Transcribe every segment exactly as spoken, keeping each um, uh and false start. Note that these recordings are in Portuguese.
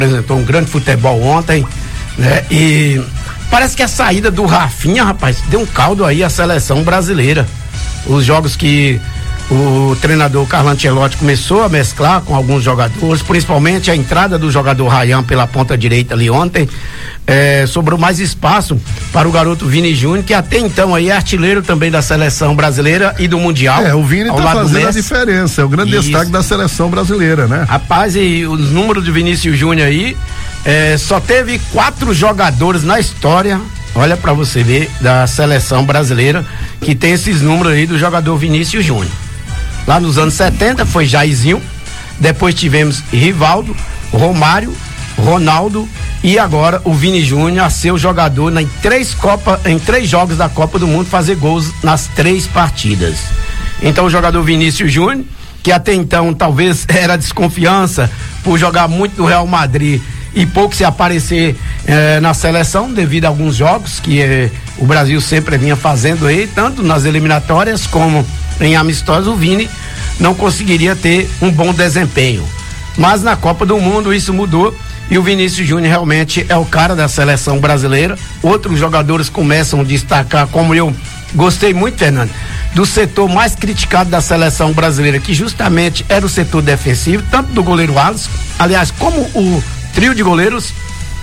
apresentou um grande futebol ontem, né? E parece que a saída do Rafinha, rapaz, deu um caldo aí à seleção brasileira. Os jogos que o treinador Carlo Ancelotti começou a mesclar com alguns jogadores, principalmente a entrada do jogador Ryan pela ponta direita ali ontem, é, sobrou mais espaço para o garoto Vini Júnior, que até então aí é artilheiro também da seleção brasileira e do Mundial. É, o Vini tá fazendo a diferença, é o grande Isso. destaque da seleção brasileira, né? Rapaz, e os números do Vinícius Júnior aí, é, só teve quatro jogadores na história, olha pra você ver, da seleção brasileira, que tem esses números aí do jogador Vinícius Júnior. Lá nos anos setenta foi Jairzinho, depois tivemos Rivaldo, Romário, Ronaldo e agora o Vini Júnior a ser o jogador em três Copa, em três jogos da Copa do Mundo, fazer gols nas três partidas. Então o jogador Vinícius Júnior, que até então talvez era desconfiança por jogar muito no Real Madrid e pouco se aparecer eh, na seleção devido a alguns jogos que eh, o Brasil sempre vinha fazendo aí, tanto nas eliminatórias como em amistosos, o Vini não conseguiria ter um bom desempenho. Mas na Copa do Mundo isso mudou e o Vinícius Júnior realmente é o cara da seleção brasileira. Outros jogadores começam a destacar, como eu gostei muito, Fernando, do setor mais criticado da seleção brasileira, que justamente era o setor defensivo, tanto do goleiro Alisson, aliás, como o trio de goleiros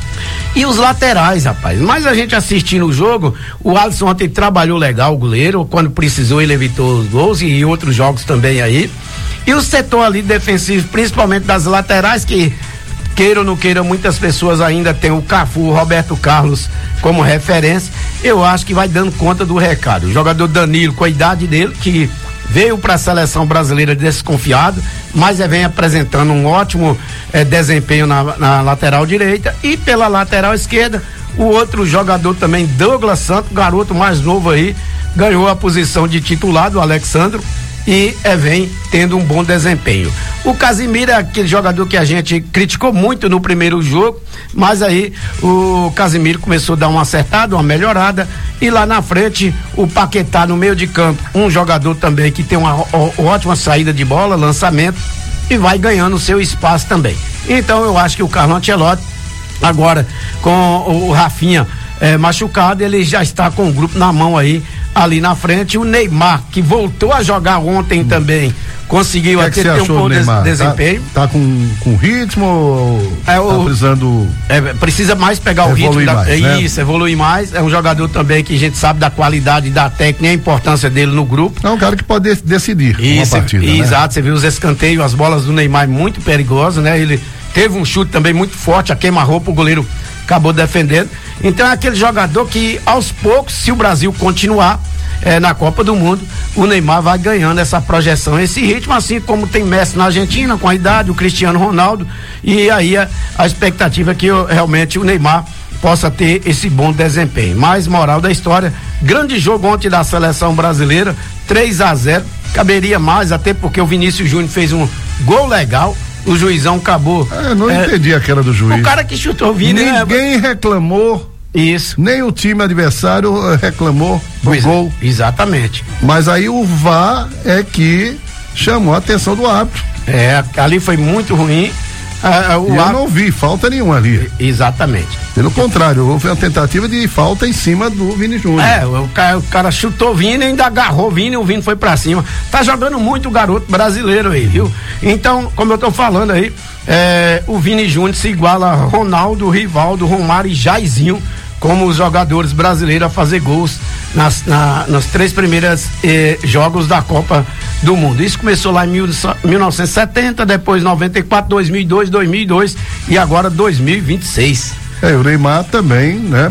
e os laterais, rapaz. Mas a gente assistindo o jogo, o Alisson ontem trabalhou legal, o goleiro, quando precisou ele evitou os gols e outros jogos também aí. E o setor ali defensivo, principalmente das laterais, que queira ou não queira, muitas pessoas ainda tem o Cafu, o Roberto Carlos como referência. Eu acho que vai dando conta do recado. O jogador Danilo, com a idade dele, que veio para a seleção brasileira desconfiado, mas vem apresentando um ótimo eh, desempenho na, na lateral direita, e pela lateral esquerda o outro jogador também, Douglas Santos, garoto mais novo aí, ganhou a posição de titular do Alexandro e eh, vem tendo um bom desempenho. O Casimiro é aquele jogador que a gente criticou muito no primeiro jogo, mas aí o Casimiro começou a dar uma acertada, uma melhorada, e lá na frente o Paquetá no meio de campo, um jogador também que tem uma ó, ótima saída de bola, lançamento, e vai ganhando o seu espaço também. Então eu acho que o Carlo Ancelotti agora com o Rafinha eh, machucado, ele já está com o grupo na mão aí, ali na frente. O Neymar, que voltou a jogar ontem hum. também, conseguiu até ter um bom des, desempenho. Tá, tá com, com ritmo ou é, o, tá precisando é, precisa mais pegar o ritmo da, mais, né? Isso, evoluir mais. É um jogador também que a gente sabe da qualidade, da técnica e a importância dele no grupo. É um cara que pode decidir isso, uma partida, e, né? Exato, você viu os escanteios, as bolas do Neymar muito perigosas, né? Ele teve um chute também muito forte, a queima-roupa, o goleiro acabou defendendo. Então é aquele jogador que aos poucos, se o Brasil continuar É, na Copa do Mundo, o Neymar vai ganhando essa projeção, esse ritmo, assim como tem Messi na Argentina com a idade, o Cristiano Ronaldo, e aí a, a expectativa é que eu, realmente o Neymar possa ter esse bom desempenho. Mas moral da história, grande jogo ontem da seleção brasileira, três a zero, caberia mais, até porque o Vinícius Júnior fez um gol legal, o juizão acabou. É, não é, entendi aquela do juiz. O cara que chutou o Vini, ninguém né? reclamou. Isso. Nem o time adversário reclamou do pois gol. É, exatamente. Mas aí o V A R é que chamou a atenção do árbitro. É, ali foi muito ruim. Ah, o eu árbitro... não vi falta nenhuma ali. Exatamente. Pelo contrário, houve uma tentativa de falta em cima do Vini Júnior. É, o cara, o cara chutou o Vini e ainda agarrou o Vini, o Vini foi pra cima. Tá jogando muito o garoto brasileiro aí, viu? Então, como eu tô falando aí, é, o Vini Júnior se iguala a Ronaldo, Rivaldo, Romário e Jairzinho como os jogadores brasileiros a fazer gols nas, na, nas três primeiras eh, jogos da Copa do Mundo. Isso começou lá em mil, mil novecentos e setenta, depois noventa e quatro, dois mil e dois, dois mil e dois e agora dois mil e vinte e seis. É, o Neymar também, né?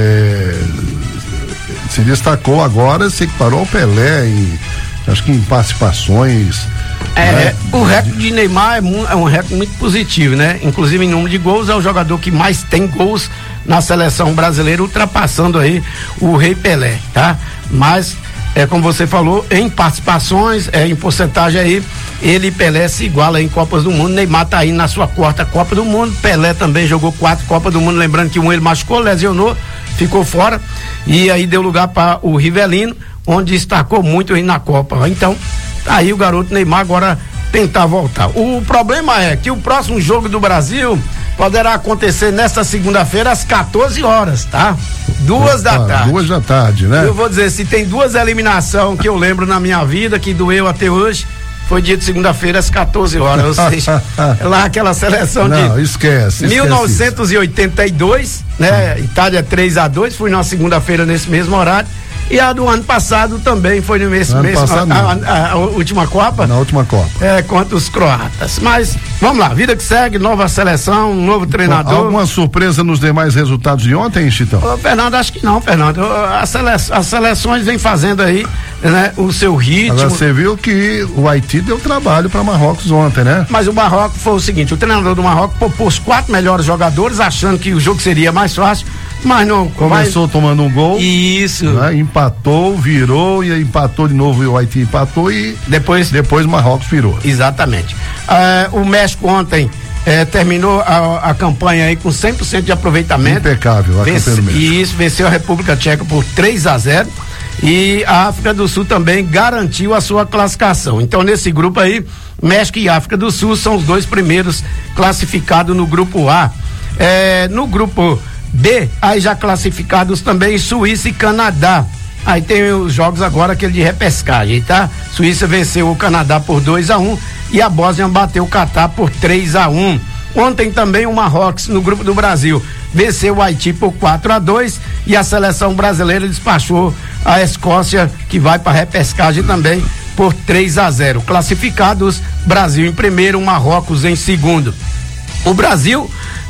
É, se destacou agora, se equiparou ao Pelé em, acho que em participações. É, né? O recorde de Neymar é, mu- é um recorde muito positivo, né? Inclusive em número de gols, é o jogador que mais tem gols na seleção brasileira, ultrapassando aí o Rei Pelé, tá? Mas, é como você falou, em participações, é, em porcentagem aí, ele e Pelé se igualam em Copas do Mundo. Neymar tá aí na sua quarta Copa do Mundo, Pelé também jogou quatro Copas do Mundo, lembrando que um ele machucou, lesionou, ficou fora, e aí deu lugar para o Rivelino, onde destacou muito aí na Copa. Então, tá aí o garoto Neymar agora tentar voltar. O problema é que o próximo jogo do Brasil poderá acontecer nesta segunda-feira às quatorze horas, tá? Duas Opa, da tarde. Duas da tarde, né? Eu vou dizer, se tem duas eliminações que eu lembro na minha vida, que doeu até hoje, foi dia de segunda-feira às quatorze horas, ou seja, lá aquela seleção Não, de esquece, mil novecentos e oitenta e dois, né? Itália três a dois, fui na segunda-feira nesse mesmo horário. E a do ano passado também foi no mesmo, ano mesmo passado, a, a, a última Copa. Na última Copa. É, contra os croatas. Mas, vamos lá, vida que segue, nova seleção, um novo treinador. Alguma surpresa nos demais resultados de ontem, Chitão? Ô, Fernando, acho que não, Fernando. As, sele, as seleções vêm fazendo aí, né, o seu ritmo. Agora você viu que o Haiti deu trabalho para Marrocos ontem, né? Mas o Marrocos foi o seguinte, o treinador do Marrocos propôs quatro melhores jogadores, achando que o jogo seria mais fácil, mas não. Começou mas... tomando um gol. Isso. Né? Empatou, virou e empatou de novo e o Haiti empatou e depois depois o Marrocos virou. Exatamente. Ah, o México ontem eh, terminou a, a campanha aí com cem por cento de aproveitamento. Impecável, a Vence, campanha do México. E isso, venceu a República Tcheca por três a zero. E a África do Sul também garantiu a sua classificação. Então, nesse grupo aí, México e África do Sul são os dois primeiros classificados no grupo A. Eh, no grupo B, aí já classificados também Suíça e Canadá. Aí tem os jogos agora, aquele de repescagem, tá? Suíça venceu o Canadá por dois a um e a Bósnia bateu o Catar por três a um. Ontem também o Marrocos, no grupo do Brasil, venceu o Haiti por quatro a dois e a seleção brasileira despachou a Escócia, que vai para repescagem também, por três a zero. Classificados, Brasil em primeiro, Marrocos em segundo. O Brasil,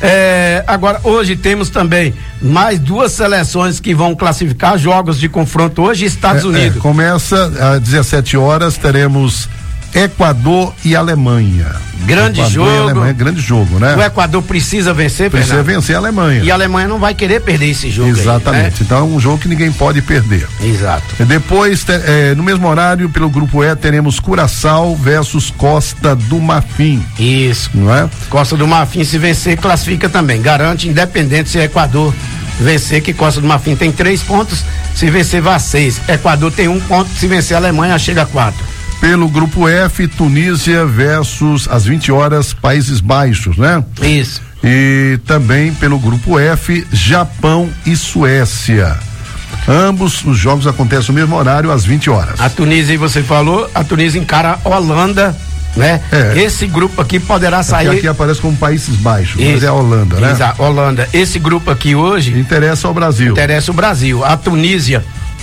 é, agora hoje temos também mais duas seleções que vão classificar jogos de confronto hoje, Estados é, Unidos. É, começa às dezessete horas, teremos Equador e Alemanha. Grande Equador jogo. E Alemanha, grande jogo, né? O Equador precisa vencer, Precisa Fernando. vencer a Alemanha. E a Alemanha não vai querer perder esse jogo. Exatamente. Aí, né? Então é um jogo que ninguém pode perder. Exato. Depois, é, no mesmo horário, pelo grupo E, teremos Curaçao versus Costa do Marfim. Isso. Não é? Costa do Marfim, se vencer, classifica também. Garante, independente se é Equador vencer, que Costa do Marfim tem três pontos, se vencer vai a seis. Equador tem um ponto, se vencer a Alemanha chega a quatro. Pelo grupo F, Tunísia versus às vinte horas, Países Baixos, né? Isso. E também pelo grupo F, Japão e Suécia. Ambos os jogos acontecem no mesmo horário, às vinte horas. A Tunísia, você falou, a Tunísia encara a Holanda, né? É. Esse grupo aqui poderá sair. Aqui, aqui aparece como Países Baixos, Isso. mas é a Holanda, né? Exato, Holanda. Esse grupo aqui hoje interessa ao Brasil. Interessa o Brasil. A Tunísia,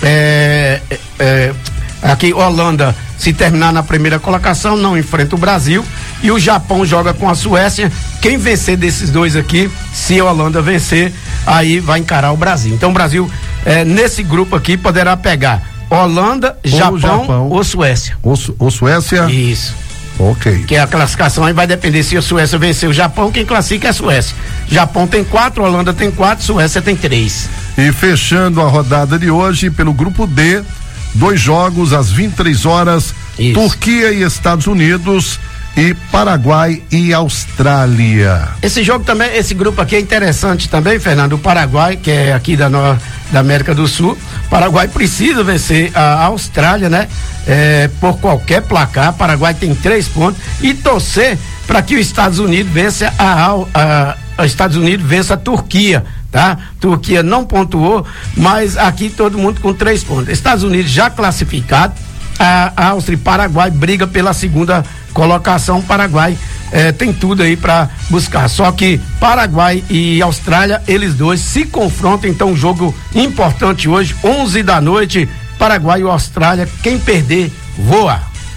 é, é, é, aqui Holanda, se terminar na primeira colocação, não enfrenta o Brasil. E o Japão joga com a Suécia. Quem vencer desses dois aqui, se a Holanda vencer, aí vai encarar o Brasil. Então o Brasil, é, nesse grupo aqui, poderá pegar Holanda, Japão, Japão ou Suécia. Ou, Su- ou Suécia? Isso. Ok. Que a classificação aí vai depender se a Suécia vencer o Japão, quem classifica é a Suécia. Japão tem quatro, Holanda tem quatro, Suécia tem três. E fechando a rodada de hoje, pelo grupo D, dois jogos às vinte e três horas, Isso. Turquia e Estados Unidos e Paraguai e Austrália. Esse jogo também, esse grupo aqui é interessante também, Fernando. O Paraguai, que é aqui da, no, da América do Sul, o Paraguai precisa vencer a Austrália, né? É, por qualquer placar. Paraguai tem três pontos e torcer para que os Estados Unidos vença a, a, a Estados Unidos vença a Turquia, tá? Turquia não pontuou, mas aqui todo mundo com três pontos. Estados Unidos já classificado. A Áustria e Paraguai briga pela segunda colocação. Paraguai eh, tem tudo aí para buscar. Só que Paraguai e Austrália, eles dois se confrontam. Então, um jogo importante hoje, onze da noite. Paraguai e Austrália. Quem perder, voa.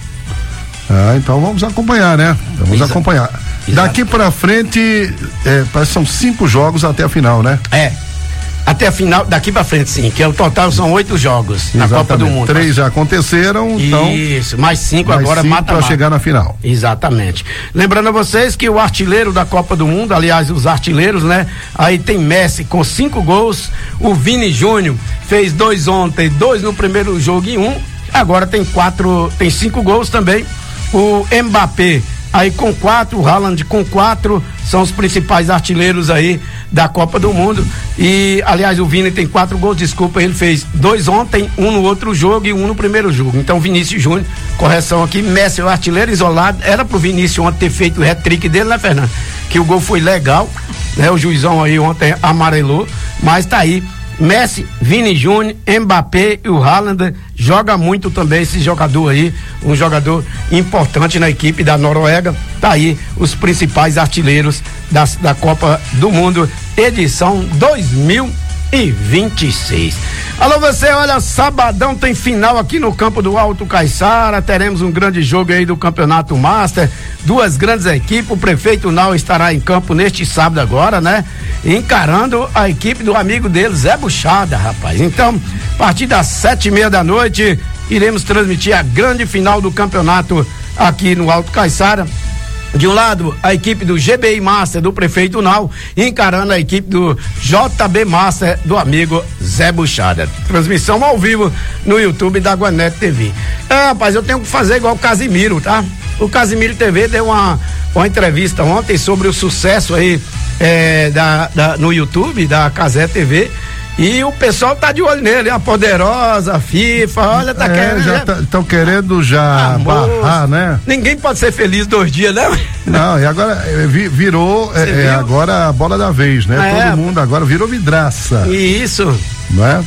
Ah, então vamos acompanhar, né? Vamos Exa- acompanhar. Exato. Daqui pra frente, é, parece que são cinco jogos até a final, né? É. Até a final, daqui pra frente, sim, que é o total são oito jogos na Copa do Mundo. Três já aconteceram, então. Isso, mais cinco mais agora cinco mata para chegar na final. Exatamente. Lembrando a vocês que o artilheiro da Copa do Mundo, aliás, os artilheiros, né? Aí tem Messi com cinco gols, o Vini Júnior fez dois ontem, dois no primeiro jogo e um, agora tem quatro, tem cinco gols também. O Mbappé aí com quatro, o Haaland com quatro, são os principais artilheiros aí da Copa do Mundo. E, aliás, o Vini tem quatro gols, desculpa, ele fez dois ontem, um no outro jogo e um no primeiro jogo. Então, Vinícius Júnior, correção aqui, Messi é o artilheiro isolado, era pro Vinícius ontem ter feito o hat-trick dele, né, Fernando? que o gol foi legal, né? O juizão aí ontem amarelou, mas tá aí. Messi, Vini Júnior, Mbappé e o Haaland joga muito também esse jogador aí, um jogador importante na equipe da Noruega. Tá aí os principais artilheiros da, da Copa do Mundo, edição dois mil e vinte e seis. Alô você, olha, sabadão tem final aqui no campo do Alto Caiçara, teremos um grande jogo aí do Campeonato Master, duas grandes equipes, o prefeito Nau estará em campo neste sábado agora, né? Encarando a equipe do amigo dele, Zé Buchada, rapaz. Então, a partir das sete e meia da noite, iremos transmitir a grande final do campeonato aqui no Alto Caiçara. De um lado, a equipe do G B I Master do prefeito Nau, encarando a equipe do J B Master do amigo Zé Buchada. Transmissão ao vivo no YouTube da Guanete T V. É, rapaz, eu tenho que fazer igual o Casimiro, tá? O Casimiro T V deu uma, uma entrevista ontem sobre o sucesso aí é, da, da, no YouTube da Casé T V. E o pessoal tá de olho nele, a Poderosa, a FIFA, olha, tá é, querendo. Já estão tá, querendo já ah, barrar, né? Ninguém pode ser feliz dois dias, né? Não, e agora virou é, é, agora a bola da vez, né? É. Todo mundo agora virou vidraça. Isso. Não é?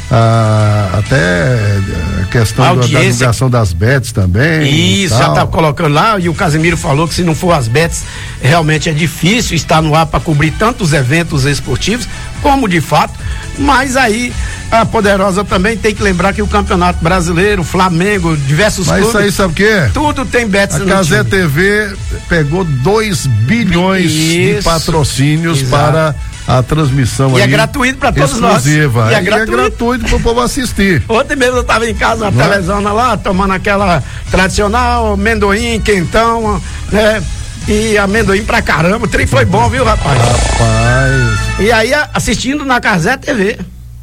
Ah, até a questão a da, da divulgação das bets também. Isso, já tá colocando lá, e o Casimiro falou que se não for as bets, realmente é difícil estar no ar para cobrir tantos eventos esportivos, como de fato, mas aí a Poderosa também tem que lembrar que o Campeonato Brasileiro, Flamengo, diversos mas clubes. Mas isso aí sabe o quê? Tudo tem bets. A Casé T V pegou dois bilhões isso, de patrocínios exato. Para a transmissão e aí. E é gratuito para todos exclusiva. nós. E é gratuito, e é gratuito para o povo assistir. Ontem mesmo eu estava em casa na não televisão é? lá, tomando aquela tradicional amendoim, quentão, né? E amendoim pra caramba, o trem foi bom, viu, rapaz? Rapaz. E aí assistindo na Casé T V.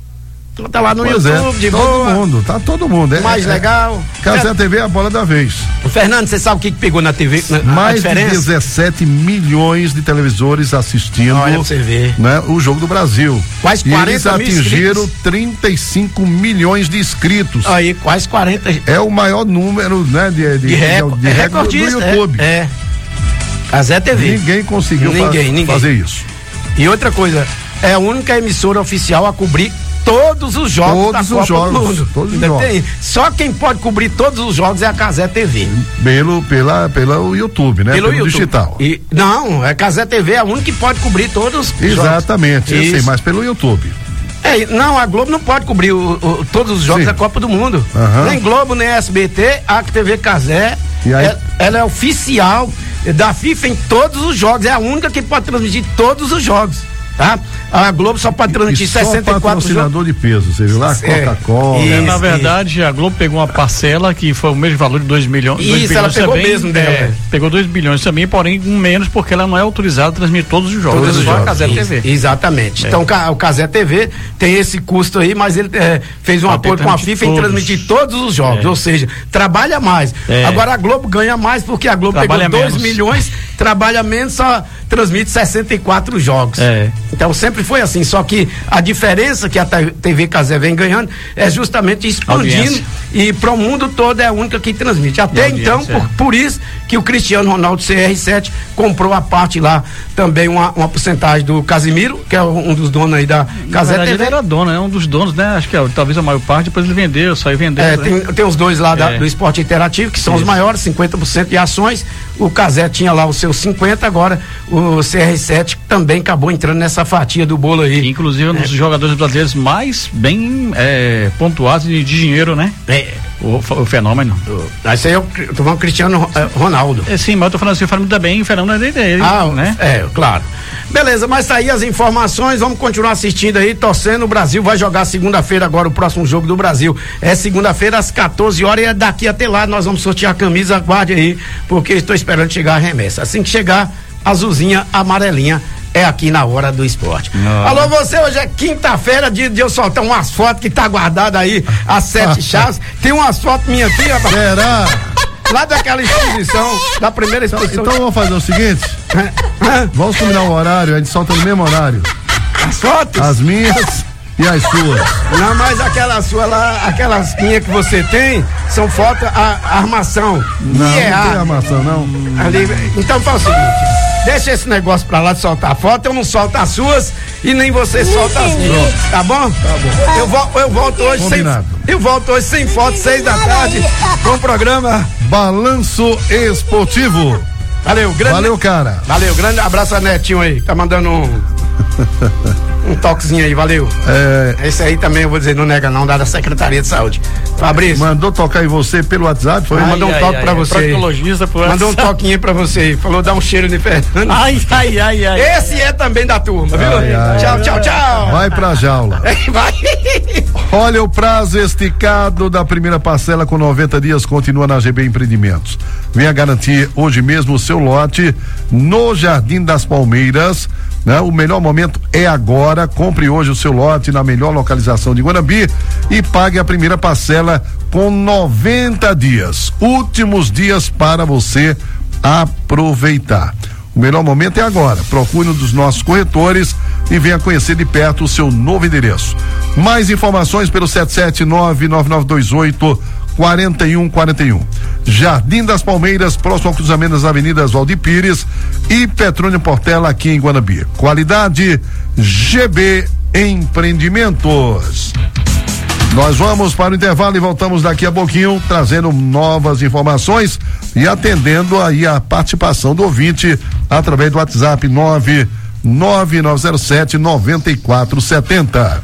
Tá lá no pois YouTube, é, de todo boa. Todo mundo, tá todo mundo. É, mais é, legal. Casé é. T V é a bola da vez. O Fernando, você sabe o que, que pegou na T V? Na, mais de dezessete milhões de televisores assistindo. Olha pra você ver. Né, o Jogo do Brasil. Quase quarenta mil inscritos. Eles atingiram trinta e cinco milhões de inscritos. Aí, quase quarenta. É o maior número, né, de, de, de, reco de, de recorde do YouTube. É. é. Casé T V. Ninguém conseguiu ninguém, faz, ninguém. fazer isso. E outra coisa, é a única emissora oficial a cobrir todos os jogos todos da os Copa jogos, do Mundo. Todos os jogos. Só quem pode cobrir todos os jogos é a Casé T V. Pelo, pela, pelo YouTube, né? Pelo, pelo YouTube. digital. E, não, a Casé T V é a única que pode cobrir todos os exatamente, jogos. eu sei, mas pelo YouTube. É, não, a Globo não pode cobrir o, o, todos os jogos Sim. da Copa do Mundo. Uhum. Nem Globo, nem S B T, a T V Casé, ela, ela é oficial da FIFA em todos os jogos, é a única que pode transmitir todos os jogos, tá? A Globo só pode transmitir e sessenta e quatro patrocinador de peso, você viu lá? É, Coca-Cola. É, na verdade, isso. A Globo pegou uma parcela que foi o mesmo valor de dois milhões. Isso, ela pegou também, mesmo dela. É, pegou dois bilhões também, porém um menos, porque ela não é autorizada a transmitir todos os jogos. Todos os jogos. A Casé T V. Exatamente. É. Então o Casé T V tem esse custo aí, mas ele é, fez um Pode acordo com a FIFA todos. em transmitir todos os jogos, é. ou seja, trabalha mais. É. Agora a Globo ganha mais porque a Globo trabalha pegou dois milhões, trabalha menos, só transmite sessenta e quatro jogos. É. Então sempre foi assim, só que a diferença que a T V Casé vem ganhando é justamente expandindo audiência. E para o mundo todo é a única que transmite. Até então, por, por isso que o Cristiano Ronaldo C R sete comprou a parte lá, também uma, uma porcentagem do Casimiro, que é um dos donos aí da Casé T V. Ele era dono, é um dos donos, né? Acho que é, talvez a maior parte, depois ele vendeu, saiu vendendo. É, tem, tem os dois lá da, é. do Esporte Interativo, que são isso. os maiores, cinquenta por cento de ações. O Casé tinha lá os seus cinquenta, agora o C R sete também acabou entrando nessa fatia do bolo aí. Inclusive um dos é. jogadores brasileiros mais bem é, pontuados de, de dinheiro, né? É. O, o fenômeno. Esse aí é o, tô falando Cristiano Ronaldo. É, sim, mas eu tô falando assim, o fenômeno também, o fenômeno é dele, ah, né? É, claro. Beleza, mas tá aí as informações, vamos continuar assistindo aí, torcendo. O Brasil vai jogar segunda-feira agora o próximo jogo do Brasil. É segunda-feira às quatorze horas e é daqui até lá nós vamos sortear a camisa, aguarde aí, porque estou esperando chegar a remessa. Assim que chegar, azulzinha, amarelinha, é aqui na Hora do Esporte. Não. Alô, você, hoje é quinta-feira, dia de eu soltar umas fotos que tá guardada aí, as sete chaves. Tem umas fotos minhas aqui, rapaz. Será? Lá daquela exposição, da primeira exposição. Então, então vamos fazer o seguinte: vamos combinar um horário, a gente solta no mesmo horário. As fotos? As minhas e as suas. Não, mas aquela sua lá, aquelas minhas que você tem, são fotos, a, a armação. Não, não tem armação, não. Ali, então faz o seguinte. deixa esse negócio pra lá de soltar foto, eu não solto as suas e nem você solta as minhas, tá bom? Tá bom. Eu, vo, eu volto hoje Combinado. sem, eu volto hoje sem foto, seis da tarde, com o programa Balanço Esportivo. Valeu, grande. Valeu, cara. Valeu, grande abraço a Netinho aí, tá mandando um um toquezinho aí, valeu. É... Esse aí também eu vou dizer, não nega não, da Secretaria de Saúde. Fabrício. Mandou tocar em você pelo WhatsApp, foi? Ai, mandou um ai, toque ai, pra ai, você. proctologista por Mandou um WhatsApp. toquinho pra você. Falou dar um cheiro de Fernando. Ai, ai, ai, ai. Esse é também da turma, viu? Ai, ai, tchau, ai. tchau, tchau. Vai pra jaula. Vai. Olha, o prazo esticado da primeira parcela com noventa dias continua na G B Empreendimentos. Venha garantir hoje mesmo o seu lote no Jardim das Palmeiras, né? O melhor momento é agora. Compre hoje o seu lote na melhor localização de Guanambi e pague a primeira parcela com noventa dias. Últimos dias para você aproveitar. O melhor momento é agora. Procure um dos nossos corretores e venha conhecer de perto o seu novo endereço. Mais informações pelo sete sete nove, nove nove dois oito, quatro um quatro um. Jardim das Palmeiras, próximo ao cruzamento das avenidas Valdir Pires e Petrônio Portela, aqui em Guanambi. Qualidade G B Empreendimentos. Nós vamos para o intervalo e voltamos daqui a pouquinho, trazendo novas informações e atendendo aí a participação do ouvinte através do WhatsApp nove nove nove zero sete nove quatro sete zero.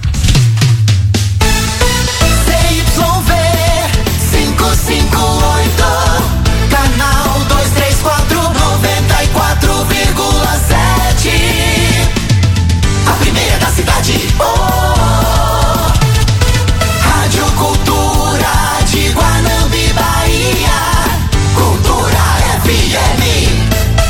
Canal duzentos e trinta e quatro, noventa e quatro vírgula sete. A primeira da cidade. Oh, Rádio Cultura de Guanambi, Bahia. Cultura F M.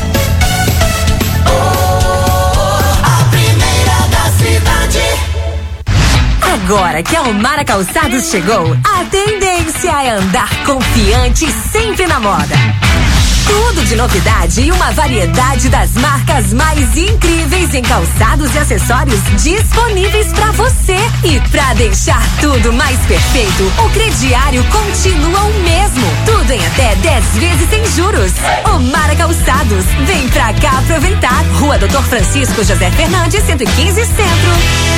Oh, a primeira da cidade. Agora que a Omara Calçados chegou, a tendência é andar confiante sempre na moda. Tudo de novidade e uma variedade das marcas mais incríveis em calçados e acessórios disponíveis pra você. E pra deixar tudo mais perfeito, o crediário continua o mesmo. Tudo em até dez vezes sem juros. Omara Calçados, vem pra cá aproveitar. Rua Doutor Francisco José Fernandes, cento e quinze, Centro.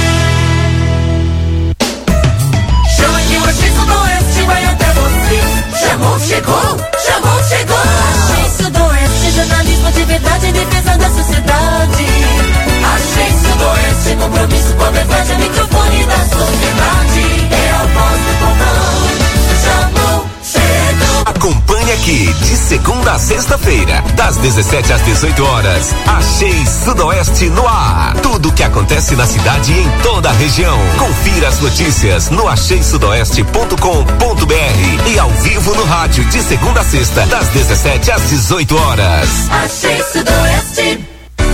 Chama que o Axis Sudoeste vai até você. Chamou, chegou, chamou, chegou. Axis Sudoeste, jornalismo de verdade em defesa da sociedade. Axis Sudoeste, compromisso com a verdade, é microfone da sociedade. É a voz do povão. Chamou, chegou. Acompanhe aqui, de segunda a sexta-feira, das dezessete às dezoito horas, Axis Sudoeste no ar. Tudo o que acontece na cidade e em toda a região. Confira as notícias no axis sudoeste ponto com ponto br e ao vivo no rádio, de segunda a sexta, das dezessete às dezoito horas. Axis Sudoeste.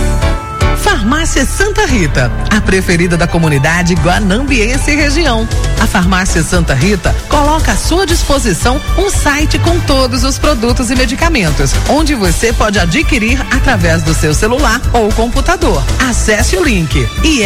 Farmácia Santa Rita, a preferida da comunidade guanambiense e região. A Farmácia Santa Rita coloca à sua disposição um site com todos os produtos e medicamentos, onde você pode adquirir através do seu celular ou computador. Acesse o link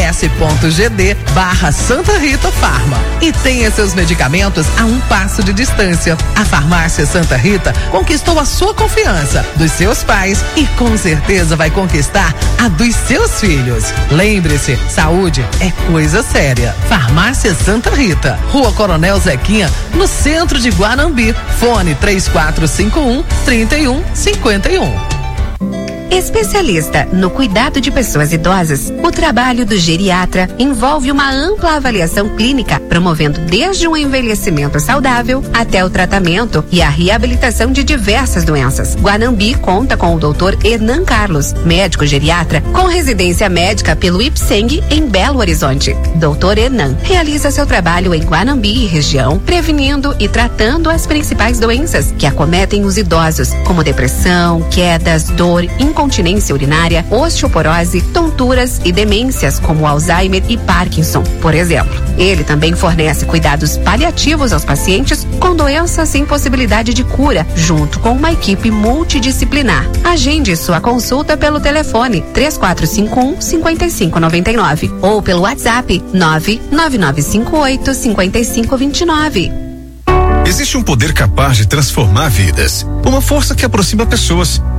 is.gd barra Santa Rita Farma e tenha seus medicamentos a um passo de distância. A Farmácia Santa Rita conquistou a sua confiança, dos seus pais e com certeza vai conquistar a dos seus filhos. Lembre-se, saúde é coisa séria. Farmácia Santa Rita, Rua Coronel Zequinha, no centro de Guanambi. Fone três quatro cinco um, três um cinco um. Especialista no cuidado de pessoas idosas, o trabalho do geriatra envolve uma ampla avaliação clínica, promovendo desde um envelhecimento saudável até o tratamento e a reabilitação de diversas doenças. Guanambi conta com o doutor Hernan Carlos, médico geriatra com residência médica pelo Ipseng em Belo Horizonte. doutor Hernan realiza seu trabalho em Guanambi e região, prevenindo e tratando as principais doenças que acometem os idosos, como depressão, quedas, dor, incontinência urinária, osteoporose, tonturas e demências como Alzheimer e Parkinson, por exemplo. Ele também fornece cuidados paliativos aos pacientes com doenças sem possibilidade de cura, junto com uma equipe multidisciplinar. Agende sua consulta pelo telefone três quatro cinco um, cinco cinco nove nove ou pelo WhatsApp nove nove nove cinco oito, cinco cinco dois nove. Existe um poder capaz de transformar vidas. Uma força que aproxima pessoas,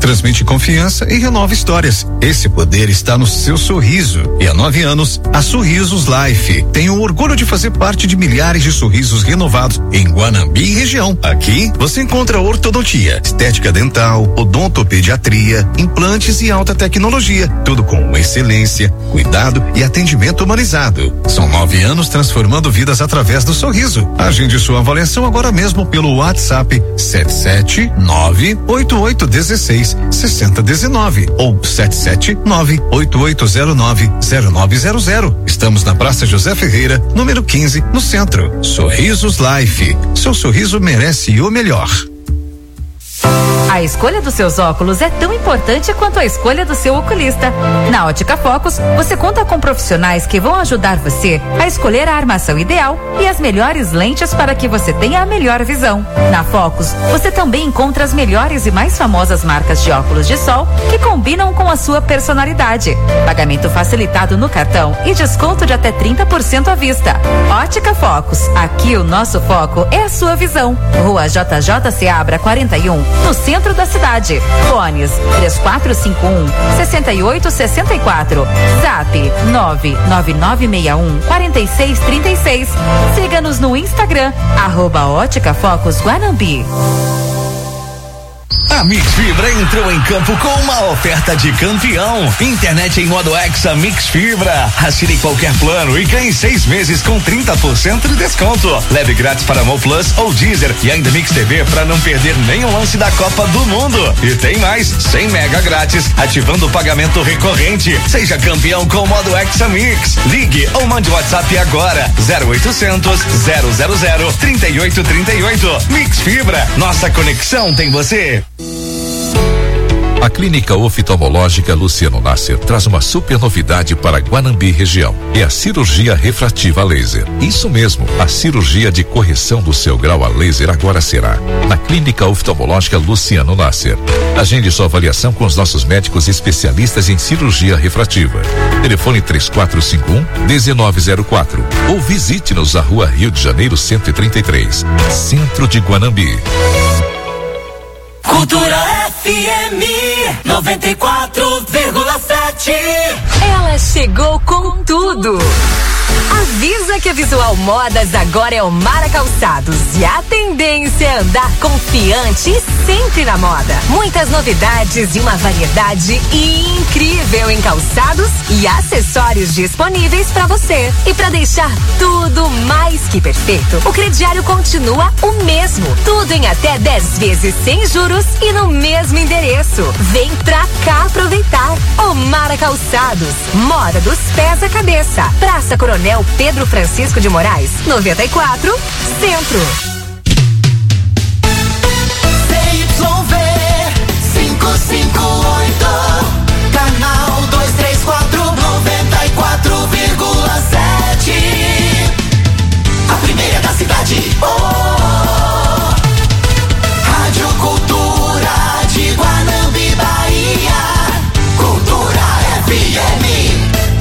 transmite confiança e renova histórias. Esse poder está no seu sorriso. E há nove anos, a Sorrisos Life tem o orgulho de fazer parte de milhares de sorrisos renovados em Guanambi e região. Aqui você encontra ortodontia, estética dental, odontopediatria, implantes e alta tecnologia. Tudo com excelência, cuidado e atendimento humanizado. São nove anos transformando vidas através do sorriso. Agende sua avaliação agora mesmo pelo WhatsApp sete sete nove oito oito um seis seis zero um nove ou sete sete nove oito oito zero nove zero nove zero zero. Estamos na Praça José Ferreira, número quinze, no centro. Sorrisos Life. Seu sorriso merece o melhor. A escolha dos seus óculos é tão importante quanto a escolha do seu oculista. Na Ótica Focus, você conta com profissionais que vão ajudar você a escolher a armação ideal e as melhores lentes para que você tenha a melhor visão. Na Focus, você também encontra as melhores e mais famosas marcas de óculos de sol que combinam com a sua personalidade. Pagamento facilitado no cartão e desconto de até trinta por cento à vista. Ótica Focus. Aqui o nosso foco é a sua visão. Rua J J Seabra quarenta e um, no centro da cidade. Fones três quatro cinco um, seis oito seis quatro. Zap nove nove nove seis um, quatro seis três seis. Siga-nos no Instagram, arroba Ótica Focus Guanambi. A Mix Fibra entrou em campo com uma oferta de campeão. Internet em modo Hexa Mix Fibra. Assine qualquer plano e ganhe seis meses com trinta por cento de desconto. Leve grátis para Mo Plus ou Deezer e ainda Mix T V para não perder nenhum lance da Copa do Mundo. E tem mais, cem mega grátis, ativando o pagamento recorrente. Seja campeão com o modo Hexa Mix. Ligue ou mande WhatsApp agora. zero oitocentos, zero zero zero, trinta e oito trinta e oito. Mix Fibra. Nossa conexão tem você. A Clínica Oftalmológica Luciano Nasser traz uma super novidade para Guanambi região. É a cirurgia refrativa a laser. Isso mesmo, a cirurgia de correção do seu grau a laser agora será na Clínica Oftalmológica Luciano Nasser. Agende sua avaliação com os nossos médicos especialistas em cirurgia refrativa. Telefone três quatro cinco um, um nove zero quatro ou visite-nos na Rua Rio de Janeiro cento e trinta e três, Centro de Guanambi. Cultura F M noventa e quatro vírgula sete. Ela chegou com tudo. Avisa que a Visual Modas agora é o Mara Calçados e a tendência é andar confiante e sempre na moda. Muitas novidades e uma variedade incrível em calçados e acessórios disponíveis para você. E para deixar tudo mais que perfeito, o crediário continua o mesmo. Tudo em até dez vezes sem juros e no mesmo endereço. Vem pra cá aproveitar. O Mara Calçados, moda dos pés à cabeça. Praça Coronel Pedro Francisco de Moraes, noventa e quatro, Centro. C Y V cinco cinco oito, canal duzentos e trinta e quatro, noventa e quatro vírgula sete. A primeira da cidade. Oh, Rádio Cultura de Guanambi, Bahia. Cultura F M.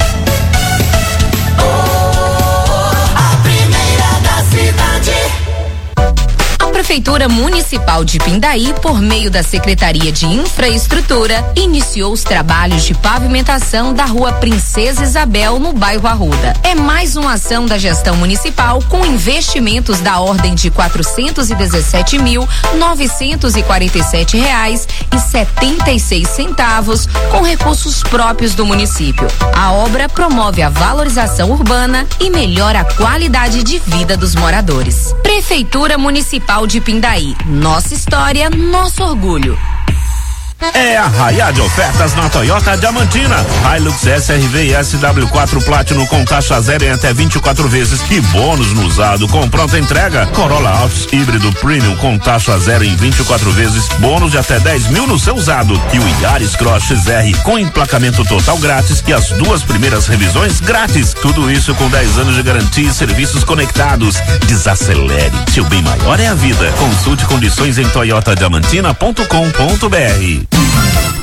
A Prefeitura Municipal de Pindaí, por meio da Secretaria de Infraestrutura, iniciou os trabalhos de pavimentação da Rua Princesa Isabel, no bairro Arruda. É mais uma ação da gestão municipal com investimentos da ordem de quatrocentos e dezessete mil, novecentos e quarenta e sete reais e setenta e seis centavos, com recursos próprios do município. A obra promove a valorização urbana e melhora a qualidade de vida dos moradores. Prefeitura Municipal de Pindaí. Nossa história, nosso orgulho. É a raia de ofertas na Toyota Diamantina. Hilux S R V e S W quatro Platinum com taxa zero em até vinte e quatro vezes e bônus no usado com pronta entrega. Corolla Altis híbrido Premium com taxa zero em vinte e quatro vezes, bônus de até dez mil no seu usado. E o Yaris Cross X R com emplacamento total grátis e as duas primeiras revisões grátis. Tudo isso com dez anos de garantia e serviços conectados. Desacelere, seu bem maior é a vida. Consulte condições em toyota diamantina ponto com ponto br.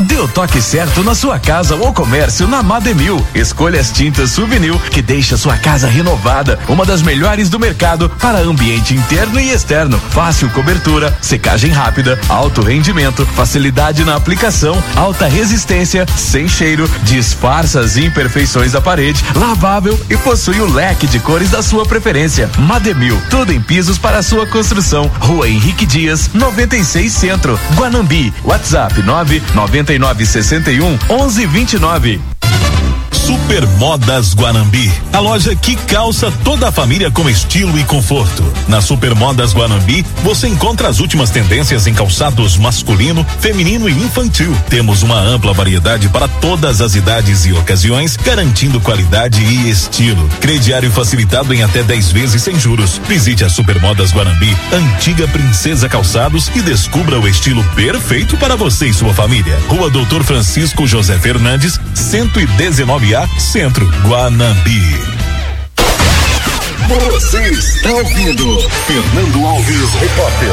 Dê o toque certo na sua casa ou comércio na Mademil. Escolha as tintas Souvenir que deixa sua casa renovada. Uma das melhores do mercado para ambiente interno e externo. Fácil cobertura, secagem rápida, alto rendimento, facilidade na aplicação, alta resistência, sem cheiro, disfarça as imperfeições da parede, lavável e possui o leque de cores da sua preferência. Mademil, tudo em pisos para a sua construção. Rua Henrique Dias, noventa e seis Centro, Guanambi. WhatsApp nove nove nove seis um onze vinte e nove. Super Modas Guanambi, a loja que calça toda a família com estilo e conforto. Na Super Modas Guanambi, você encontra as últimas tendências em calçados masculino, feminino e infantil. Temos uma ampla variedade para todas as idades e ocasiões, garantindo qualidade e estilo. Crediário facilitado em até dez vezes sem juros. Visite a Super Modas Guanambi, antiga Princesa Calçados, e descubra o estilo perfeito para você e sua família. Rua Doutor Francisco José Fernandes, cento e dezenove A, Centro, Guanambi. Você está ouvindo Fernando Alves, repórter.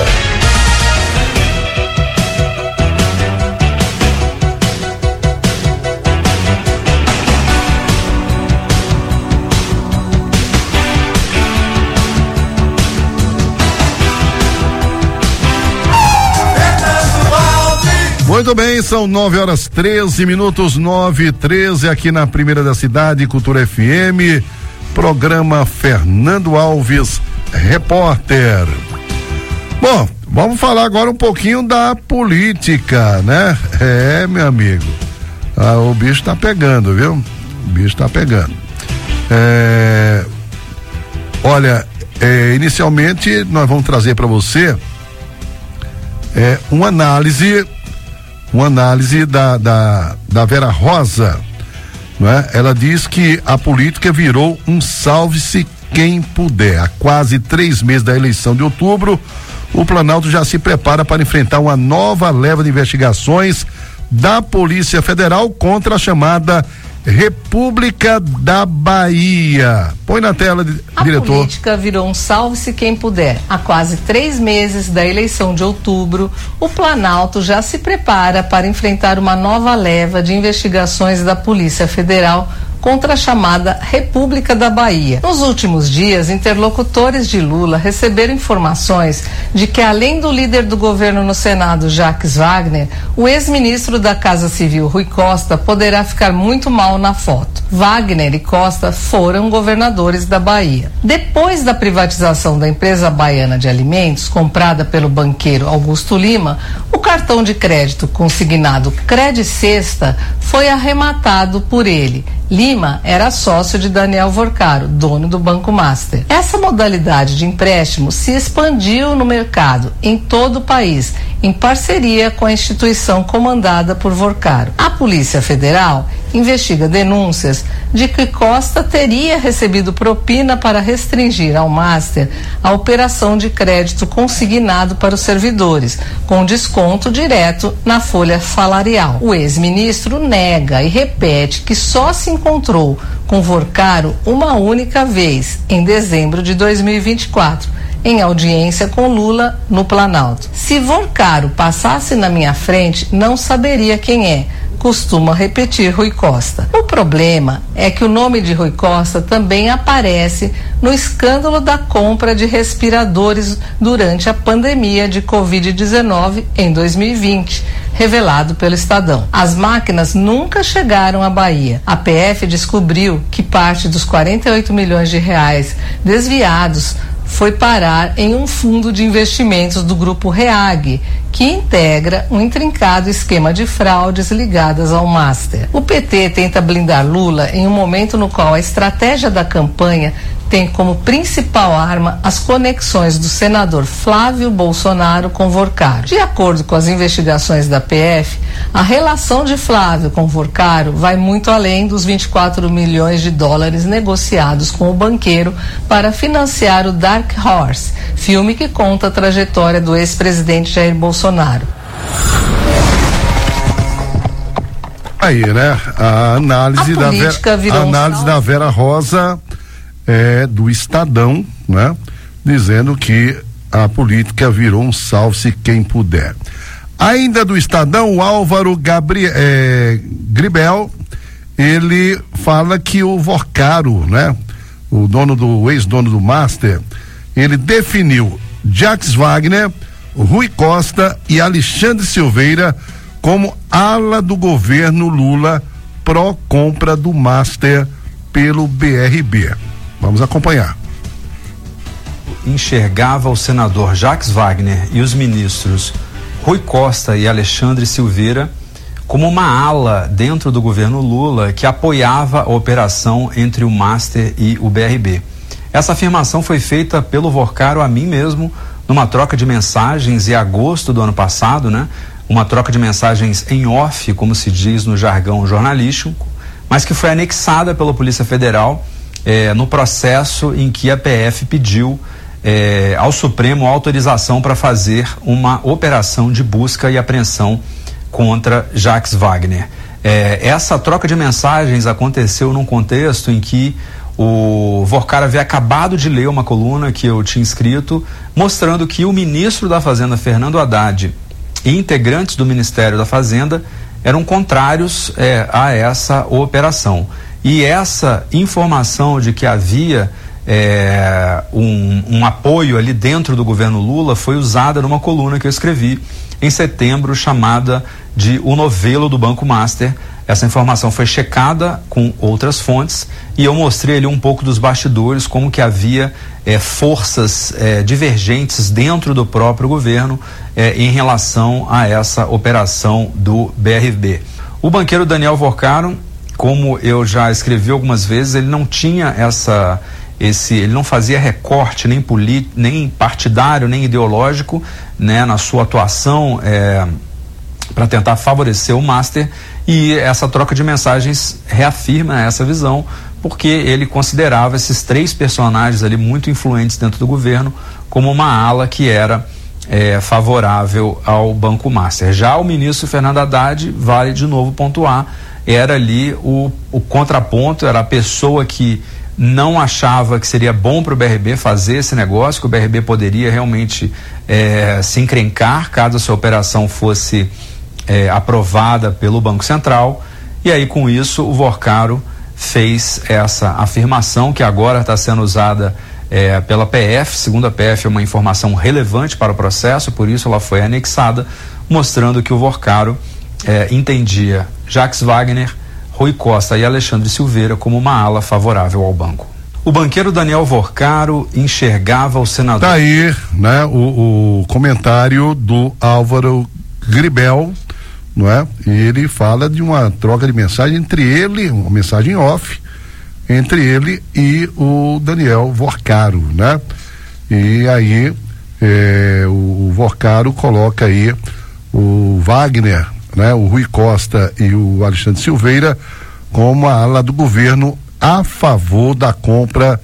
Muito bem, são nove horas treze minutos, nove e treze aqui na Primeira da Cidade, Cultura F M, programa Fernando Alves, repórter. Bom, vamos falar agora um pouquinho da política, né? É, meu amigo, ah, o bicho tá pegando, viu? O bicho tá pegando. É, olha, é, inicialmente nós vamos trazer para você é, uma análise uma análise da, da, da Vera Rosa, não é? Ela diz que a política virou um salve-se quem puder. Há quase três meses da eleição de outubro, o Planalto já se prepara para enfrentar uma nova leva de investigações da Polícia Federal contra a chamada República da Bahia. Põe na tela, a diretor. A política virou um salve-se quem puder. Há quase três meses da eleição de outubro, o Planalto já se prepara para enfrentar uma nova leva de investigações da Polícia Federal contra a chamada República da Bahia. Nos últimos dias, interlocutores de Lula receberam informações de que, além do líder do governo no Senado, Jacques Wagner, o ex-ministro da Casa Civil, Rui Costa, poderá ficar muito mal na foto. Wagner e Costa foram governadores da Bahia. Depois da privatização da empresa baiana de alimentos, comprada pelo banqueiro Augusto Lima, o cartão de crédito consignado Credicesta foi arrematado por ele. Lima era sócio de Daniel Vorcaro, dono do Banco Master. Essa modalidade de empréstimo se expandiu no mercado em todo o país, em parceria com a instituição comandada por Vorcaro. A Polícia Federal investiga denúncias de que Costa teria recebido propina para restringir ao Master a operação de crédito consignado para os servidores, com desconto direto na folha salarial. O ex-ministro nega e repete que só se encontrou com Vorcaro uma única vez, em dezembro de dois mil e vinte e quatro, em audiência com Lula no Planalto. Se Vorcaro passasse na minha frente, não saberia quem é, costuma repetir Rui Costa. O problema é que o nome de Rui Costa também aparece no escândalo da compra de respiradores durante a pandemia de covid dezenove em dois mil e vinte, revelado pelo Estadão. As máquinas nunca chegaram à Bahia. A P F descobriu que parte dos quarenta e oito milhões de reais desviados foi parar em um fundo de investimentos do Grupo REAG, que integra um intrincado esquema de fraudes ligadas ao Master. O P T tenta blindar Lula em um momento no qual a estratégia da campanha tem como principal arma as conexões do senador Flávio Bolsonaro com Vorcaro. De acordo com as investigações da P F, a relação de Flávio com Vorcaro vai muito além dos vinte e quatro milhões de dólares negociados com o banqueiro para financiar o Dark Horse, filme que conta a trajetória do ex-presidente Jair Bolsonaro. Aí, né? A análise, a da, Vera, a análise um da Vera Rosa é, do Estadão, né? Dizendo que a política virou um salve-se quem puder. Ainda do Estadão, o Álvaro Gabriel, é, Gribel, ele fala que o Vorcaro, né? O dono do, o ex-dono do Master, ele definiu Jacques Wagner, Rui Costa e Alexandre Silveira como ala do governo Lula pró-compra do Master pelo B R B. Vamos acompanhar. Enxergava o senador Jacques Wagner e os ministros Rui Costa e Alexandre Silveira como uma ala dentro do governo Lula que apoiava a operação entre o Master e o B R B. Essa afirmação foi feita pelo Vorcaro a mim mesmo numa troca de mensagens em agosto do ano passado, né? Uma troca de mensagens em off, como se diz no jargão jornalístico, mas que foi anexada pela Polícia Federal eh, no processo em que a P F pediu eh, ao Supremo autorização para fazer uma operação de busca e apreensão contra Jacques Wagner. Eh, essa troca de mensagens aconteceu num contexto em que o Vorcaro havia acabado de ler uma coluna que eu tinha escrito mostrando que o ministro da Fazenda, Fernando Haddad, e integrantes do Ministério da Fazenda eram contrários eh, a essa operação. E essa informação de que havia eh, um, um apoio ali dentro do governo Lula foi usada numa coluna que eu escrevi em setembro, chamada de O Novelo do Banco Master. Essa informação foi checada com outras fontes e eu mostrei ali um pouco dos bastidores, como que havia eh, forças eh, divergentes dentro do próprio governo eh, em relação a essa operação do B R B. O banqueiro Daniel Vorcaro, como eu já escrevi algumas vezes, ele não tinha essa, esse, ele não fazia recorte nem político, nem partidário, nem ideológico, né, na sua atuação eh, para tentar favorecer o Master. E essa troca de mensagens reafirma essa visão, porque ele considerava esses três personagens ali muito influentes dentro do governo como uma ala que era é, favorável ao Banco Master. Já o ministro Fernando Haddad, vale de novo pontuar, era ali o, o contraponto, era a pessoa que não achava que seria bom para o B R B fazer esse negócio, que o B R B poderia realmente é, se encrencar caso essa operação fosse É, aprovada pelo Banco Central. E aí, com isso, o Vorcaro fez essa afirmação que agora está sendo usada é, pela P F. Segundo a P F, é uma informação relevante para o processo, por isso ela foi anexada, mostrando que o Vorcaro é, entendia Jacques Wagner, Rui Costa e Alexandre Silveira como uma ala favorável ao banco. O banqueiro Daniel Vorcaro enxergava o senador... Tá aí, né, o, o comentário do Álvaro Gribel, não é? E ele fala de uma troca de mensagem entre ele, uma mensagem off, entre ele e o Daniel Vorcaro, né? E aí é, o, o Vorcaro coloca aí o Wagner, né? O Rui Costa e o Alexandre Silveira como a ala do governo a favor da compra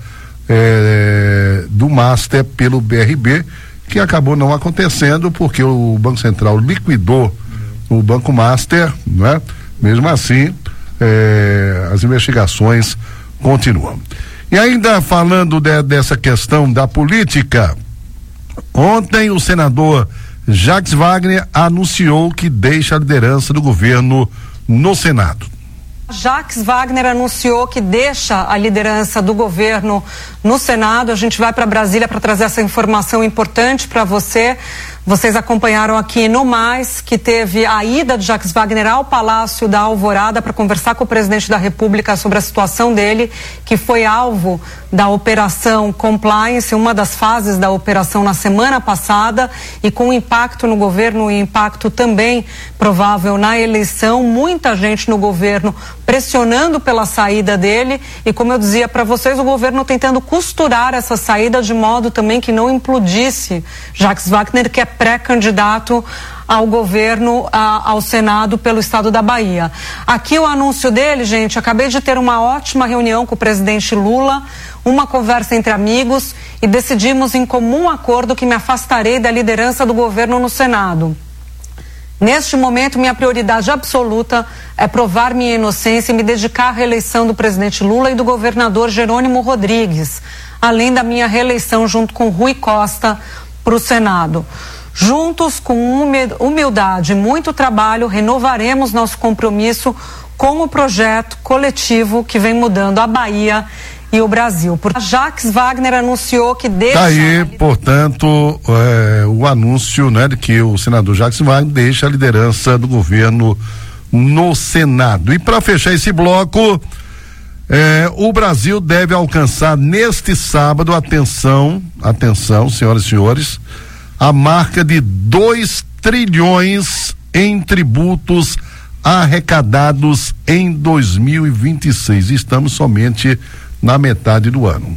é, do Master pelo B R B, que acabou não acontecendo porque o Banco Central liquidou o Banco Master, né? Mesmo assim, eh, as investigações continuam. E ainda falando de, dessa questão da política, ontem o senador Jacques Wagner anunciou que deixa a liderança do governo no Senado. Jacques Wagner anunciou que deixa a liderança do governo no Senado. A gente vai para Brasília para trazer essa informação importante para você. Vocês acompanharam aqui no Mais que teve a ida de Jacques Wagner ao Palácio da Alvorada para conversar com o presidente da República sobre a situação dele, que foi alvo da operação Compliance, uma das fases da operação na semana passada, e com impacto no governo e impacto também provável na eleição. Muita gente no governo pressionando pela saída dele e, como eu dizia para vocês, o governo tentando costurar essa saída de modo também que não implodisse Jacques Wagner, que é pré-candidato ao governo, a, ao Senado pelo estado da Bahia. Aqui o anúncio dele, gente, acabei de ter uma ótima reunião com o presidente Lula, uma conversa entre amigos, e decidimos em comum acordo que me afastarei da liderança do governo no Senado. Neste momento, minha prioridade absoluta é provar minha inocência e me dedicar à reeleição do presidente Lula e do governador Jerônimo Rodrigues, além da minha reeleição junto com Rui Costa para o Senado. Juntos, com humildade e muito trabalho, renovaremos nosso compromisso com o projeto coletivo que vem mudando a Bahia e o Brasil. Por Jacques Wagner anunciou que deixa... Tá aí, portanto, é, o anúncio, né, de que o senador Jacques Wagner deixa a liderança do governo no Senado. E para fechar esse bloco, é, o Brasil deve alcançar neste sábado, atenção, atenção, senhoras e senhores, a marca de dois trilhões em tributos arrecadados em dois mil e vinte e seis. Estamos somente na metade do ano.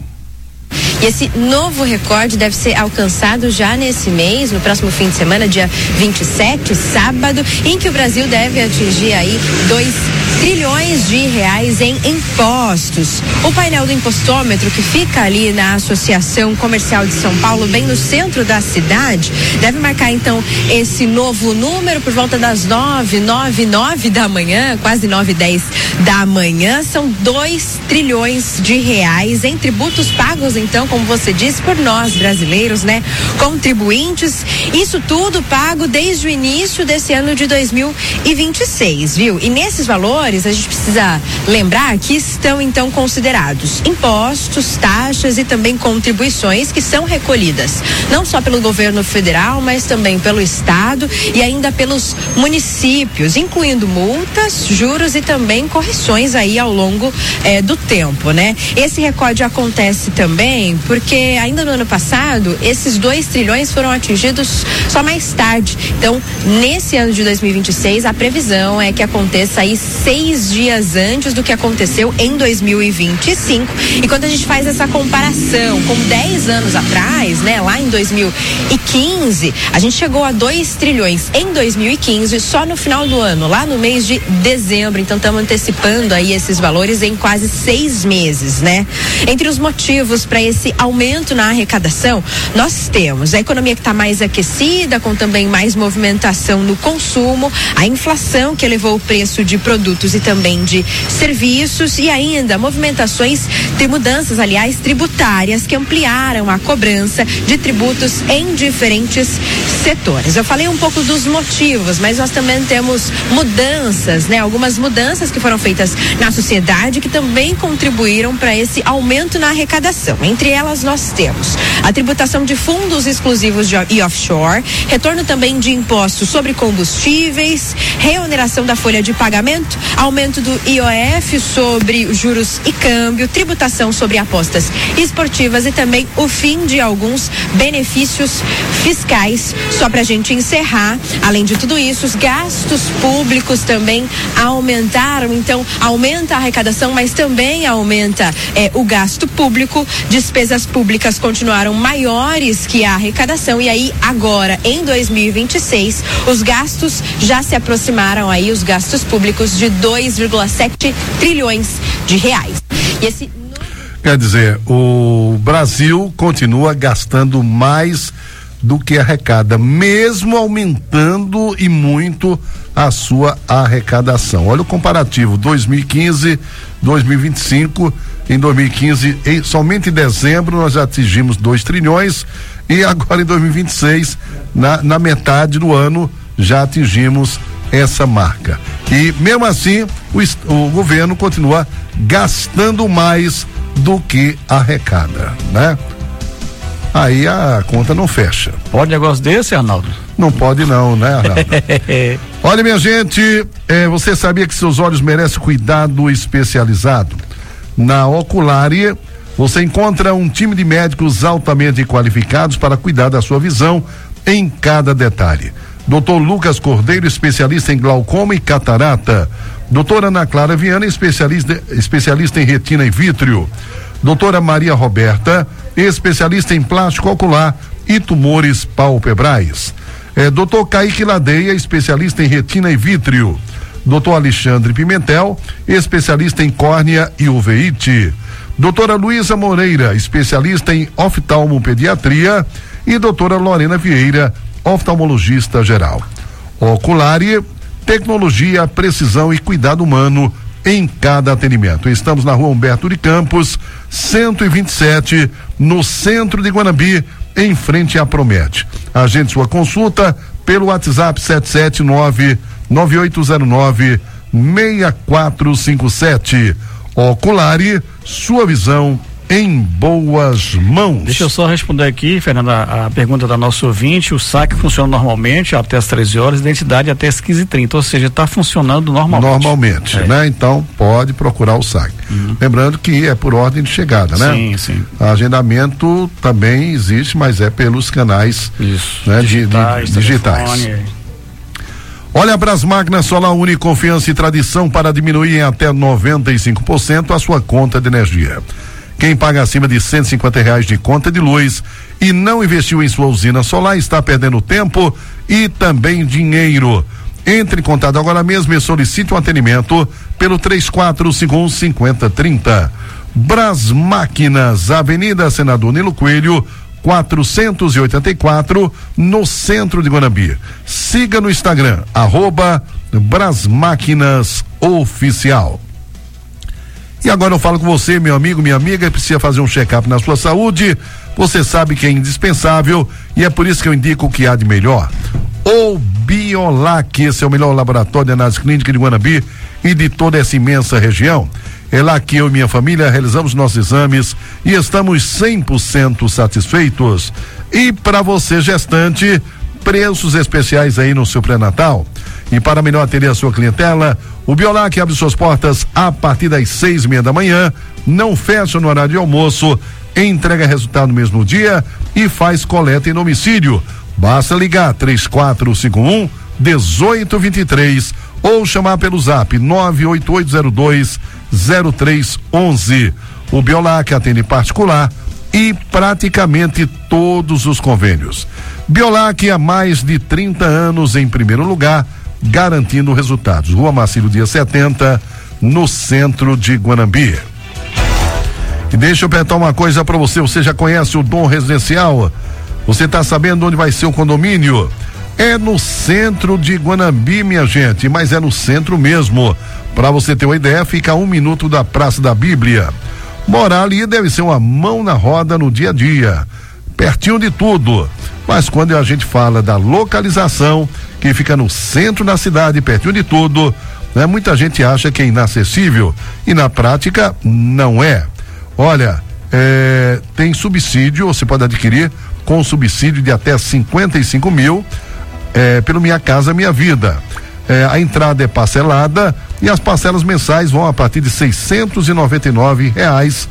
E esse novo recorde deve ser alcançado já nesse mês, no próximo fim de semana, dia vinte e sete, sábado, em que o Brasil deve atingir aí dois trilhões de reais em impostos. O painel do impostômetro, que fica ali na Associação Comercial de São Paulo, bem no centro da cidade, deve marcar então esse novo número por volta das nove, nove, nove da manhã, quase nove, dez da manhã. São dois trilhões de reais em tributos pagos, então, como você disse, por nós brasileiros, né? Contribuintes. Isso tudo pago desde o início desse ano de dois mil e vinte e seis, viu? E nesses valores, a gente precisa lembrar que estão então considerados impostos, taxas e também contribuições que são recolhidas não só pelo governo federal, mas também pelo estado e ainda pelos municípios, incluindo multas, juros e também correções aí ao longo eh, do tempo, né? Esse recorde acontece também porque ainda no ano passado esses dois trilhões foram atingidos só mais tarde. Então, nesse ano de dois mil e vinte e seis, a previsão é que aconteça aí seis dias antes do que aconteceu em dois mil e vinte e cinco. E quando a gente faz essa comparação com dez anos atrás, né, lá em dois mil e quinze, a gente chegou a dois trilhões em dois mil e quinze, só no final do ano, lá no mês de dezembro. Então, estamos antecipando aí esses valores em quase seis meses, né? Entre os motivos para esse aumento na arrecadação, nós temos a economia que está mais aquecida, com também mais movimentação no consumo, a inflação que elevou o preço de produtos e também de serviços e ainda movimentações de mudanças, aliás, tributárias que ampliaram a cobrança de tributos em diferentes setores. Eu falei um pouco dos motivos, mas nós também temos mudanças, né? Algumas mudanças que foram feitas na sociedade que também contribuíram para esse aumento na arrecadação. Entre elas nós temos a tributação de fundos exclusivos de, e offshore, retorno também de impostos sobre combustíveis, reoneração da folha de pagamento, aumento do I O F sobre juros e câmbio, tributação sobre apostas esportivas e também o fim de alguns benefícios fiscais. Só pra gente encerrar, além de tudo isso, os gastos públicos também aumentaram, então aumenta a arrecadação, mas também aumenta eh, o gasto público. Despesas públicas continuaram maiores que a arrecadação e aí agora em dois mil e vinte e seis os gastos já se aproximaram aí, os gastos públicos, de dois vírgula sete trilhões de reais. E esse Quer dizer, o Brasil continua gastando mais do que arrecada, mesmo aumentando e muito a sua arrecadação. Olha o comparativo, dois mil e quinze, dois mil e vinte e cinco, em dois mil e quinze, em, somente em dezembro nós já atingimos dois trilhões e agora em dois mil e vinte e seis, na, na metade do ano, já atingimos essa marca. E mesmo assim, o, o governo continua gastando mais do que arrecada, né? Aí a conta não fecha. Pode negócio desse, Arnaldo? Não pode não, né, Arnaldo? Olha, minha gente, é, você sabia que seus olhos merecem cuidado especializado? Na Oculari, você encontra um time de médicos altamente qualificados para cuidar da sua visão em cada detalhe. doutor Lucas Cordeiro, especialista em glaucoma e catarata. doutora Ana Clara Viana, especialista, especialista em retina e vítreo. doutora Maria Roberta, especialista em plástico ocular e tumores palpebrais. É, doutor Kaique Ladeia, especialista em retina e vítreo. doutor Alexandre Pimentel, especialista em córnea e uveíte. doutora Luísa Moreira, especialista em oftalmopediatria. E doutora Lorena Vieira, oftalmologista geral. Oculari, tecnologia, precisão e cuidado humano em cada atendimento. Estamos na rua Humberto de Campos, cento e vinte e sete, no centro de Guanambi, em frente à Promed. Agende sua consulta pelo WhatsApp sete sete nove nove oito zero nove seis quatro cinco sete. Oculari, sua visão em boas mãos. Deixa eu só responder aqui, Fernanda, a, a pergunta da nossa ouvinte. O saque funciona normalmente até as treze horas, identidade até as quinze e trinta, ou seja, está funcionando normalmente. Normalmente, é. né? Então pode procurar o saque. Uhum. Lembrando que é por ordem de chegada, né? Sim, sim. Agendamento também existe, mas é pelos canais Isso. Né? digitais. De, de, digitais. Telefone. Olha, a Brasmagna Solar une confiança e tradição para diminuir em até noventa e cinco por cento a sua conta de energia. Quem paga acima de cento e cinquenta reais de conta de luz e não investiu em sua usina solar está perdendo tempo e também dinheiro. Entre em contato agora mesmo e solicite um atendimento pelo três quatro cinco um cinco zero três zero. Brasmáquinas, Avenida Senador Nilo Coelho, quatrocentos e oitenta e quatro, no centro de Guanambi. Siga no Instagram, arroba Brasmáquinas Oficial. E agora eu falo com você, meu amigo, minha amiga, precisa fazer um check-up na sua saúde. Você sabe que é indispensável e é por isso que eu indico o que há de melhor. O Biolac, esse é o melhor laboratório de análise clínica de Guanambi e de toda essa imensa região. É lá que eu e minha família realizamos nossos exames e estamos cem por cento satisfeitos. E para você gestante, preços especiais aí no seu pré-natal. E para melhor atender a sua clientela, o Biolac abre suas portas a partir das seis e meia da manhã, não fecha no horário de almoço, entrega resultado no mesmo dia e faz coleta em domicílio. Basta ligar três quatro cinco um um oito dois três ou chamar pelo zap nove oito oito zero dois zero três um um. O Biolac atende particular e praticamente todos os convênios. Biolac há mais de trinta anos em primeiro lugar, garantindo resultados. Rua Marcílio Dias setenta, no centro de Guanambi. E deixa eu perguntar uma coisa para você, você já conhece o Dom Residencial? Você está sabendo onde vai ser o condomínio? É no centro de Guanambi, minha gente, mas é no centro mesmo. Para você ter uma ideia, fica a um minuto da Praça da Bíblia. Morar ali deve ser uma mão na roda no dia a dia, pertinho de tudo. Mas quando a gente fala da localização, que fica no centro da cidade, pertinho de tudo, né? Muita gente acha que é inacessível e na prática não é. Olha, é, tem subsídio, você pode adquirir com subsídio de até cinquenta e cinco mil é, pelo Minha Casa Minha Vida. É, a entrada é parcelada e as parcelas mensais vão a partir de seiscentos e noventa e nove reais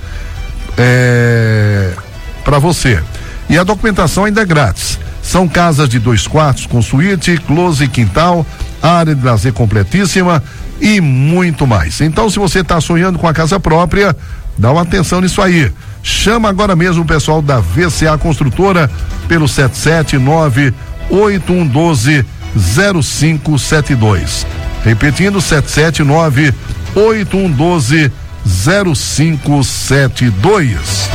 é, para você. E a documentação ainda é grátis. São casas de dois quartos com suíte, close, quintal, área de lazer completíssima e muito mais. Então, se você está sonhando com a casa própria, dá uma atenção nisso aí. Chama agora mesmo o pessoal da V C A Construtora pelo sete sete nove oito um um dois zero cinco sete dois. Repetindo, sete sete nove oito um um dois zero cinco sete dois.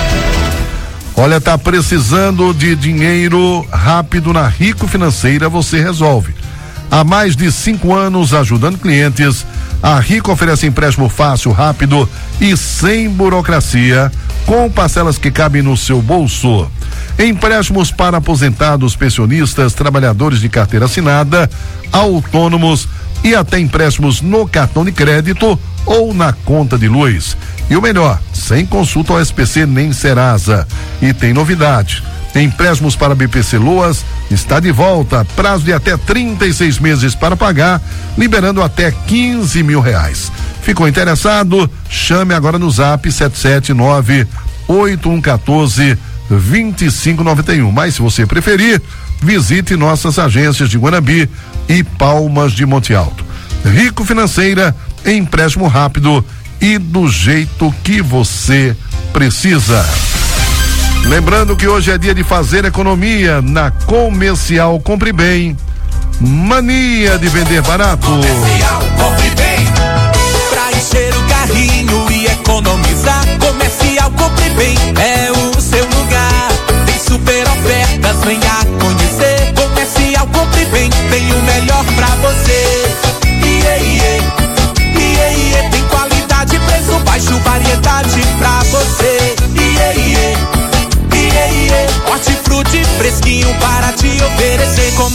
Olha, tá precisando de dinheiro rápido na Rico Financeira, você resolve. Há mais de cinco anos ajudando clientes, a Rico oferece empréstimo fácil, rápido e sem burocracia, com parcelas que cabem no seu bolso. Empréstimos para aposentados, pensionistas, trabalhadores de carteira assinada, autônomos e até empréstimos no cartão de crédito ou na conta de luz. E o melhor, sem consulta ao S P C nem Serasa. E tem novidade. Empréstimos para B P C Loas está de volta, prazo de até trinta e seis meses para pagar, liberando até quinze mil reais. Ficou interessado? Chame agora no zap sete sete nove oito um um quatro dois cinco nove um. Mas se você preferir, visite nossas agências de Guanambi e Palmas de Monte Alto. Rico Financeira, empréstimo rápido e do jeito que você precisa. Lembrando que hoje é dia de fazer economia na Comercial Compre Bem. Mania de vender barato. Comercial Compre Bem. Pra encher o carrinho e economizar, Comercial Compre Bem é o seu lugar. Tem super ofertas, venha conhecer. Comercial Compre Bem tem o melhor pra você. Iê, iê, iê, iê, tem qualidade, preço baixo, variedade pra você. Iê, iê, iê, iê,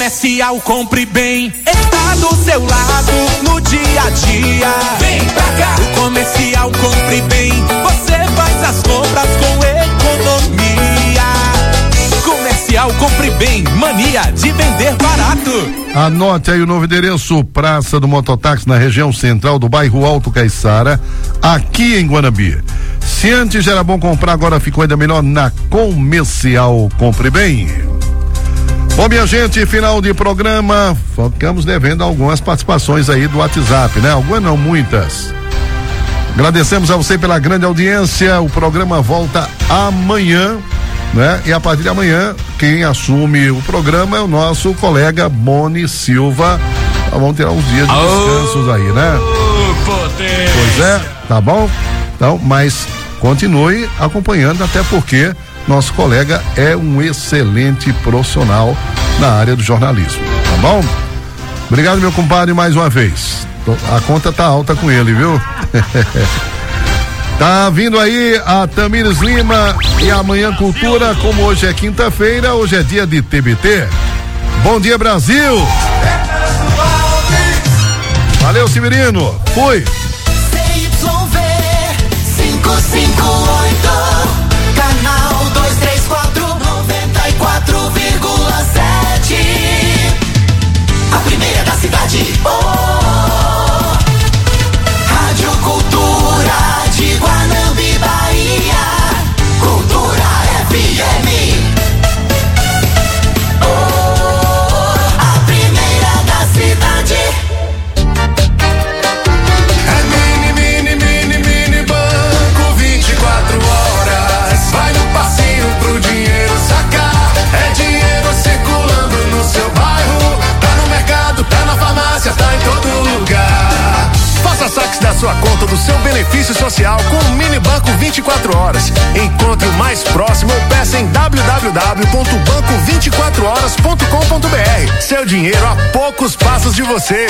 Comercial Compre Bem está do seu lado no dia a dia. Vem pra cá. O Comercial Compre Bem, você faz as compras com economia. Comercial Compre Bem, mania de vender barato. Anote aí o novo endereço: Praça do Mototáxi, na região central do bairro Alto Caiçara, aqui em Guanambi. Se antes era bom comprar, agora ficou ainda melhor na Comercial Compre Bem. Bom, minha gente, final de programa, ficamos devendo algumas participações aí do WhatsApp, né? Algumas não, muitas. Agradecemos a você pela grande audiência. O programa volta amanhã, né? E a partir de amanhã, quem assume o programa é o nosso colega Boni Silva. Vamos tirar uns dias de descansos aí, né? Pois é, tá bom? Então, mas continue acompanhando, até porque nosso colega é um excelente profissional na área do jornalismo, tá bom? Obrigado, meu compadre, mais uma vez. A conta tá alta com ele, viu? Tá vindo aí a Tamires Lima e amanhã Cultura, como hoje é quinta-feira, hoje é dia de T B T. Bom dia, Brasil! Valeu, Severino. Fui! C Y V cinco cinco oito, canal dois três quatro, noventa e quatro vírgula sete. A primeira da cidade. Oh, Rádio Cultura de Guanambi, Bahia. Cultura F M. Oh, a primeira da cidade. É mini, mini, mini, mini banco, vinte e quatro horas. Vai no passinho pro dinheiro sacar. É dinheiro circulando no seu bairro. Tá no mercado, tá na farmácia, tá em todo lugar. Faça saques da sua conta do seu benefício social com o Mini Banco vinte e quatro horas. Encontre o mais próximo ou peça em w w w ponto banco vinte e quatro horas ponto com ponto b r. Seu dinheiro a poucos passos de você.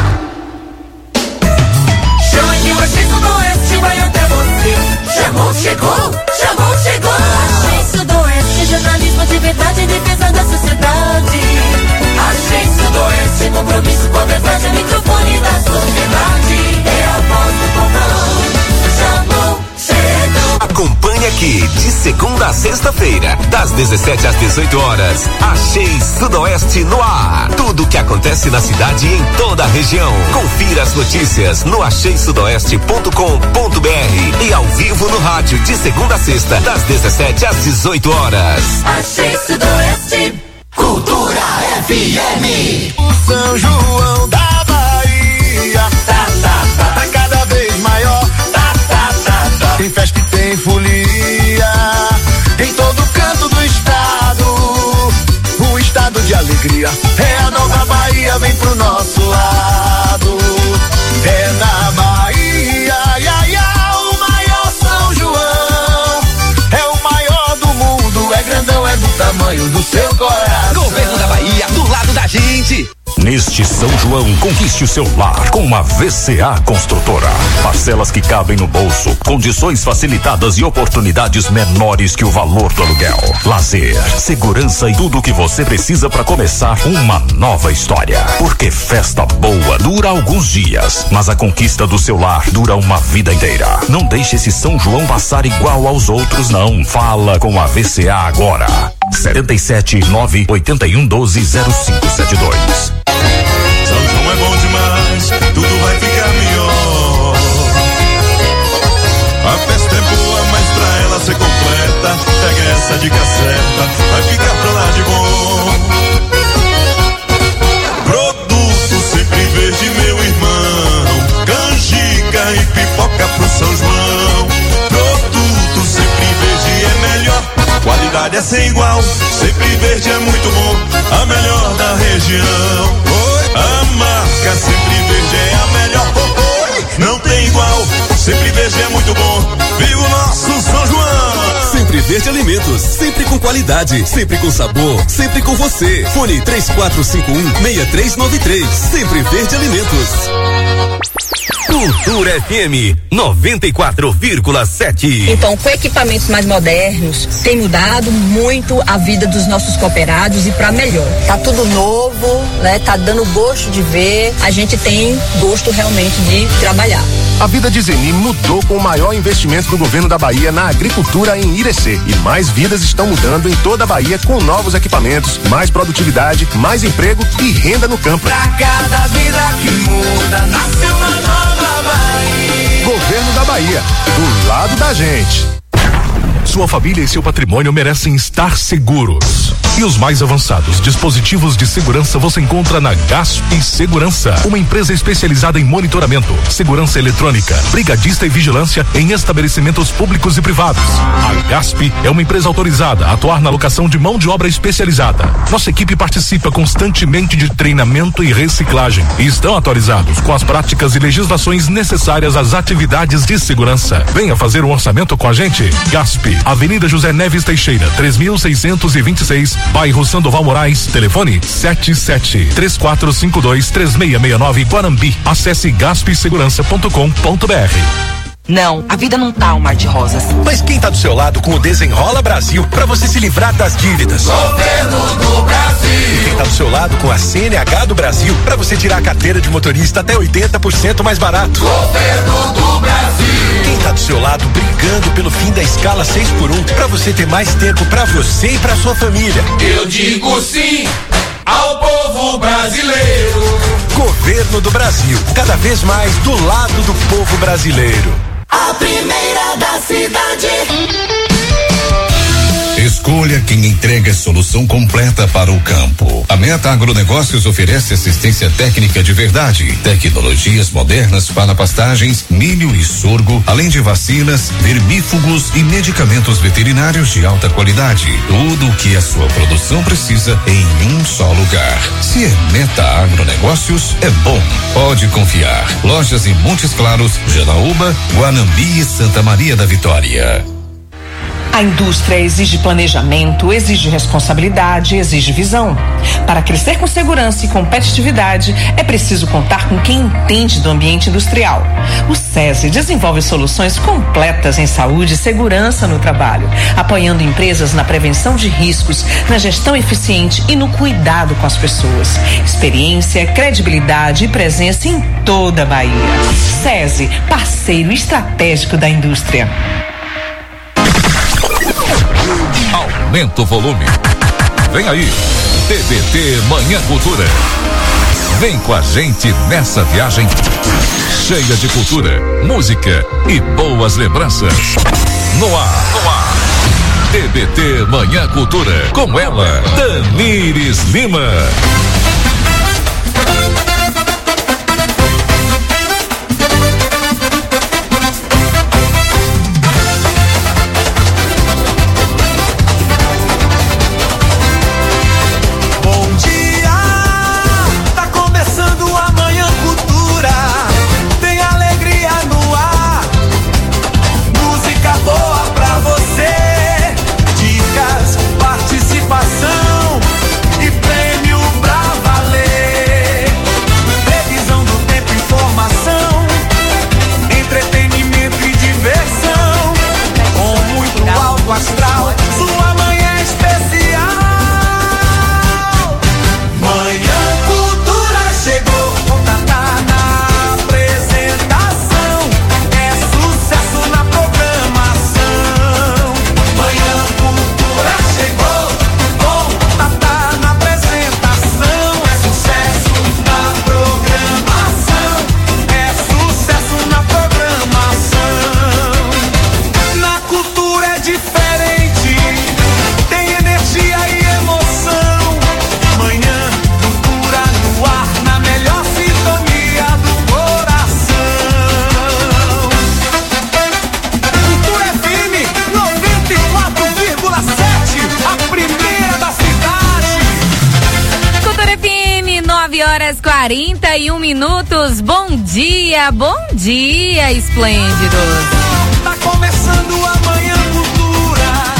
Chama que o Agência Sudoeste vai até você. Chamou, chegou, chamou, chegou. Agência Sudoeste, jornalismo de verdade em defesa da sociedade. Agência Sudoeste, compromisso com a verdade, microfone da sociedade. É a voz do povão. Chamou, chegou. Acompanhe aqui de segunda a sexta-feira, das dezessete às dezoito horas. Achei Sudoeste no ar. Tudo o que acontece na cidade e em toda a região. Confira as notícias no achei sudoeste ponto com ponto b r e ao vivo no rádio de segunda a sexta, das dezessete às dezoito horas. Achei Sudoeste, Cultura F M. O São João da Bahia tá, tá, tá, tá cada vez maior. Tá, tá, tá, tá. Tem festa e tem folia em todo canto do estado. Um estado de alegria. É a nova Bahia, vem pro nosso lado. É na Bahia, ia, ia, o maior São João. É o maior do mundo, é grandão, é do tamanho do seu coração. Governo da Bahia, do lado da gente. Neste São João, conquiste o seu lar com uma V C A Construtora. Parcelas que cabem no bolso, condições facilitadas e oportunidades menores que o valor do aluguel. Lazer, segurança e tudo o que você precisa para começar uma nova história. Porque festa boa dura alguns dias, mas a conquista do seu lar dura uma vida inteira. Não deixe esse São João passar igual aos outros, não. Fala com a V C A agora. setenta e sete, nove, oitenta e um, doze, zero cinco sete dois. São João é bom demais, tudo vai ficar melhor. A festa é boa, mas pra ela ser completa, pega essa dica certa, vai ficar pra lá de bom. Produto sempre verde, meu irmão, canjica e pipoca pro São João. Produto sempre verde é melhor, qualidade é sem igual, sempre verde é muito bom, a melhor da região. A marca Sempre Verde é a melhor, oh, oh, não tem igual. Sempre Verde é muito bom, viva o nosso São João. Sempre Verde Alimentos, sempre com qualidade, sempre com sabor, sempre com você. Fone três quatro cinco um, seis três nove três. Sempre Verde Alimentos. Cultura F M noventa e quatro vírgula sete. Então, com equipamentos mais modernos, tem mudado muito a vida dos nossos cooperados e para melhor. Tá tudo novo, né? Tá dando gosto de ver. A gente tem gosto realmente de trabalhar. A vida de Zeni mudou com o maior investimento do governo da Bahia na agricultura em Irecê. E mais vidas estão mudando em toda a Bahia com novos equipamentos, mais produtividade, mais emprego e renda no campo. Pra cada vida que muda, nasce uma nova Bahia. Governo da Bahia, do lado da gente. Sua família e seu patrimônio merecem estar seguros. E os mais avançados dispositivos de segurança você encontra na Gasp Segurança, uma empresa especializada em monitoramento, segurança eletrônica, brigadista e vigilância em estabelecimentos públicos e privados. A Gasp é uma empresa autorizada a atuar na alocação de mão de obra especializada. Nossa equipe participa constantemente de treinamento e reciclagem e estão atualizados com as práticas e legislações necessárias às atividades de segurança. Venha fazer um orçamento com a gente. Gasp, Avenida José Neves Teixeira, três mil seiscentos e vinte e seis, bairro Sandoval Moraes, telefone sete sete três quatro cinco dois três seis seis nove, Guanambi. Acesse gasp segurança ponto com ponto b r. Não, a vida não tá um mar de rosas. Mas quem tá do seu lado com o Desenrola Brasil pra você se livrar das dívidas? Governo do Brasil. Quem tá do seu lado com a C N H do Brasil pra você tirar a carteira de motorista até oitenta por cento mais barato? Governo do Brasil. Quem tá do seu lado brigando pelo fim da escala seis por um pra você ter mais tempo pra você e pra sua família? Eu digo sim ao povo brasileiro. Governo do Brasil, cada vez mais do lado do povo brasileiro. A primeira da cidade. Escolha quem entrega solução completa para o campo. A Meta Agronegócios oferece assistência técnica de verdade, tecnologias modernas para pastagens, milho e sorgo, além de vacinas, vermífugos e medicamentos veterinários de alta qualidade. Tudo o que a sua produção precisa em um só lugar. Se é Meta Agronegócios, é bom. Pode confiar. Lojas em Montes Claros, Janaúba, Guanambi e Santa Maria da Vitória. A indústria exige planejamento, exige responsabilidade, exige visão. Para crescer com segurança e competitividade, é preciso contar com quem entende do ambiente industrial. O SESI desenvolve soluções completas em saúde e segurança no trabalho, apoiando empresas na prevenção de riscos, na gestão eficiente e no cuidado com as pessoas. Experiência, credibilidade e presença em toda a Bahia. SESI, parceiro estratégico da indústria. Aumenta o volume. Vem aí, T B T Manhã Cultura. Vem com a gente nessa viagem cheia de cultura, música e boas lembranças. No ar, no ar. T B T Manhã Cultura, com ela, Tamires Lima. quarenta e um minutos. Bom dia, bom dia, esplêndidos. Tá começando a Manhã Cultura.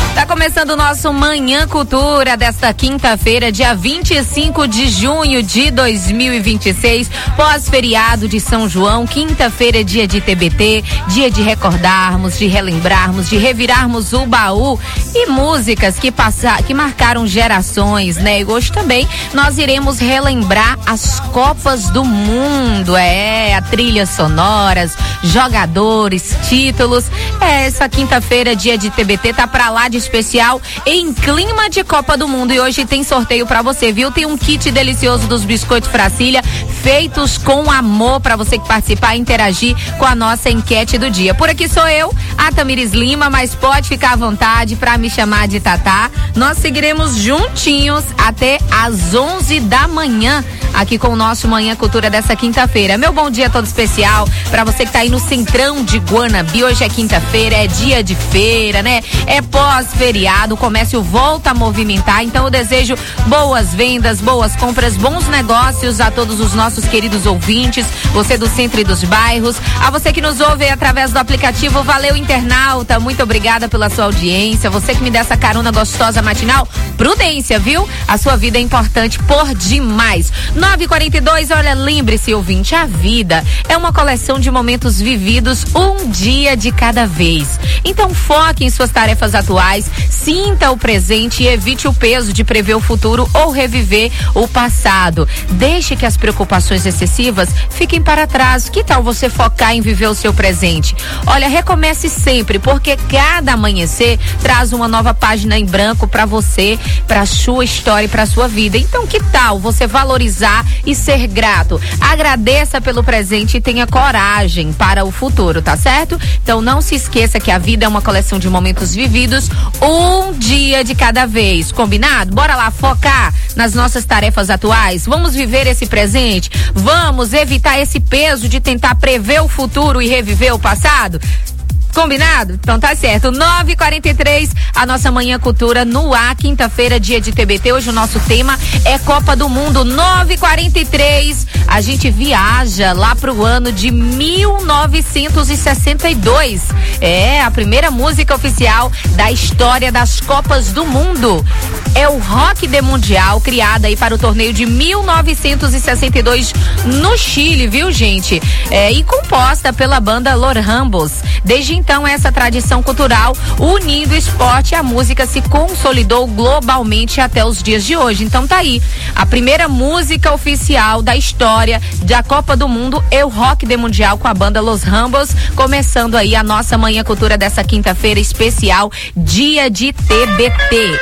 começando o nosso Manhã Cultura desta quinta-feira, dia vinte e cinco de junho de dois mil e vinte e seis, pós-feriado de São João, quinta-feira, dia de T B T, dia de recordarmos, de relembrarmos, de revirarmos o baú e músicas que passaram, que marcaram gerações, né? E hoje também nós iremos relembrar as Copas do Mundo, é, a trilhas sonoras, jogadores, títulos. É, essa quinta-feira, dia de T B T, tá pra lá de especial em clima de Copa do Mundo, e hoje tem sorteio pra você, viu? Tem um kit delicioso dos biscoitos Fracília, feitos com amor, pra você que participar e interagir com a nossa enquete do dia. Por aqui sou eu, a Tamires Lima, mas pode ficar à vontade pra me chamar de Tatá. Nós seguiremos juntinhos até às onze da manhã, aqui com o nosso Manhã Cultura dessa quinta-feira. Meu bom dia todo especial pra você que tá aí no centrão de Guanabi. Hoje é quinta-feira, é dia de feira, né? É pós-feriado, o comércio volta a movimentar, então eu desejo boas vendas, boas compras, bons negócios a todos os nossos queridos ouvintes, você do centro e dos bairros, a você que nos ouve através do aplicativo. Valeu, internauta, muito obrigada pela sua audiência, você que me dá essa carona gostosa matinal, prudência, viu? A sua vida é importante por demais. nove e quarenta e dois, olha, lembre-se, ouvinte, a vida é uma coleção de momentos vividos um dia de cada vez. Então foque em suas tarefas atuais, sinta o presente e evite o peso de prever o futuro ou reviver o passado. Deixe que as preocupações excessivas fiquem para trás. Que tal você focar em viver o seu presente? Olha, recomece sempre, porque cada amanhecer traz uma nova página em branco para você, para sua história e para sua vida. Então que tal você valorizar e ser grato? Agradeça pelo presente e tenha coragem para o futuro, tá certo? Então não se esqueça que a vida é uma coleção de momentos vividos, um dia de cada vez, combinado? Bora lá focar nas nossas tarefas atuais, vamos viver esse presente, vamos evitar esse peso de tentar prever o futuro e reviver o passado? Combinado? Então tá certo. nove e quarenta e três, a nossa Manhã Cultura no ar, quinta-feira, dia de T B T. Hoje o nosso tema é Copa do Mundo. nove e quarenta e três, a gente viaja lá pro ano de mil novecentos e sessenta e dois. É a primeira música oficial da história das Copas do Mundo. É o Rock de Mundial, criada aí para o torneio de mil novecentos e sessenta e dois no Chile, viu, gente? É, e composta pela banda Los Rambos. Desde então, essa tradição cultural, unindo o esporte e a música, se consolidou globalmente até os dias de hoje. Então tá aí, a primeira música oficial da história da Copa do Mundo é o Rock de Mundial com a banda Los Rambos, começando aí a nossa Manhã Cultura dessa quinta-feira especial, dia de T B T.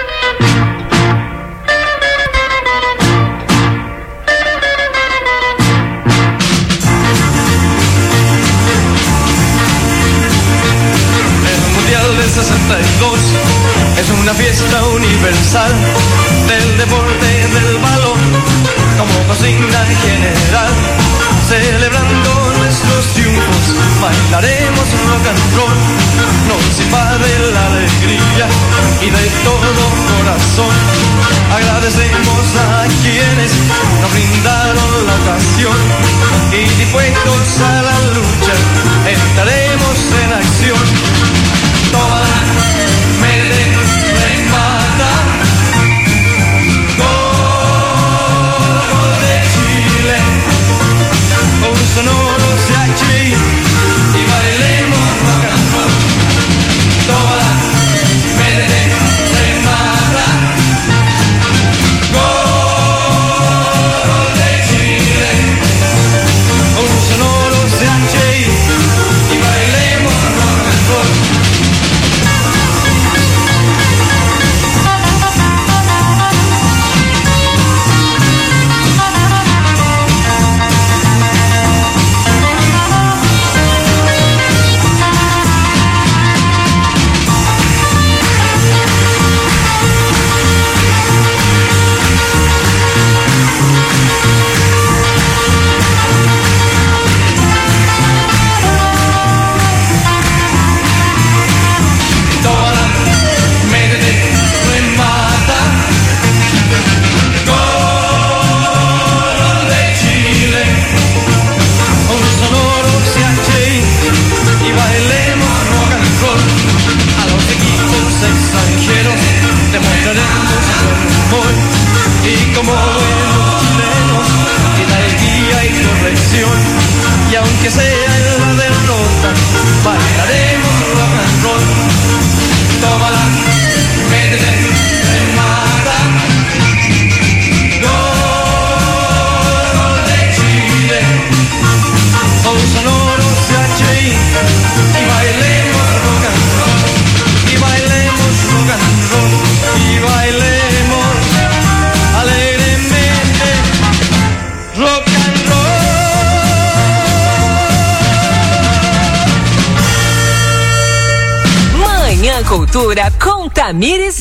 sesenta y dos es una fiesta universal del deporte del balón como consigna general, celebrando nuestros triunfos, bailaremos rock and roll, nos invade la alegría y de todo corazón agradecemos a quienes nos brindaron la ocasión y dispuestos a la lucha entraremos en acción. Toma, mete, remata, gol de Chile, un sonoro Sachi y bailemos rock and roll. Toma, mete, remata, gol de Chile, un sonoro Sachi. Agricultura com Tamires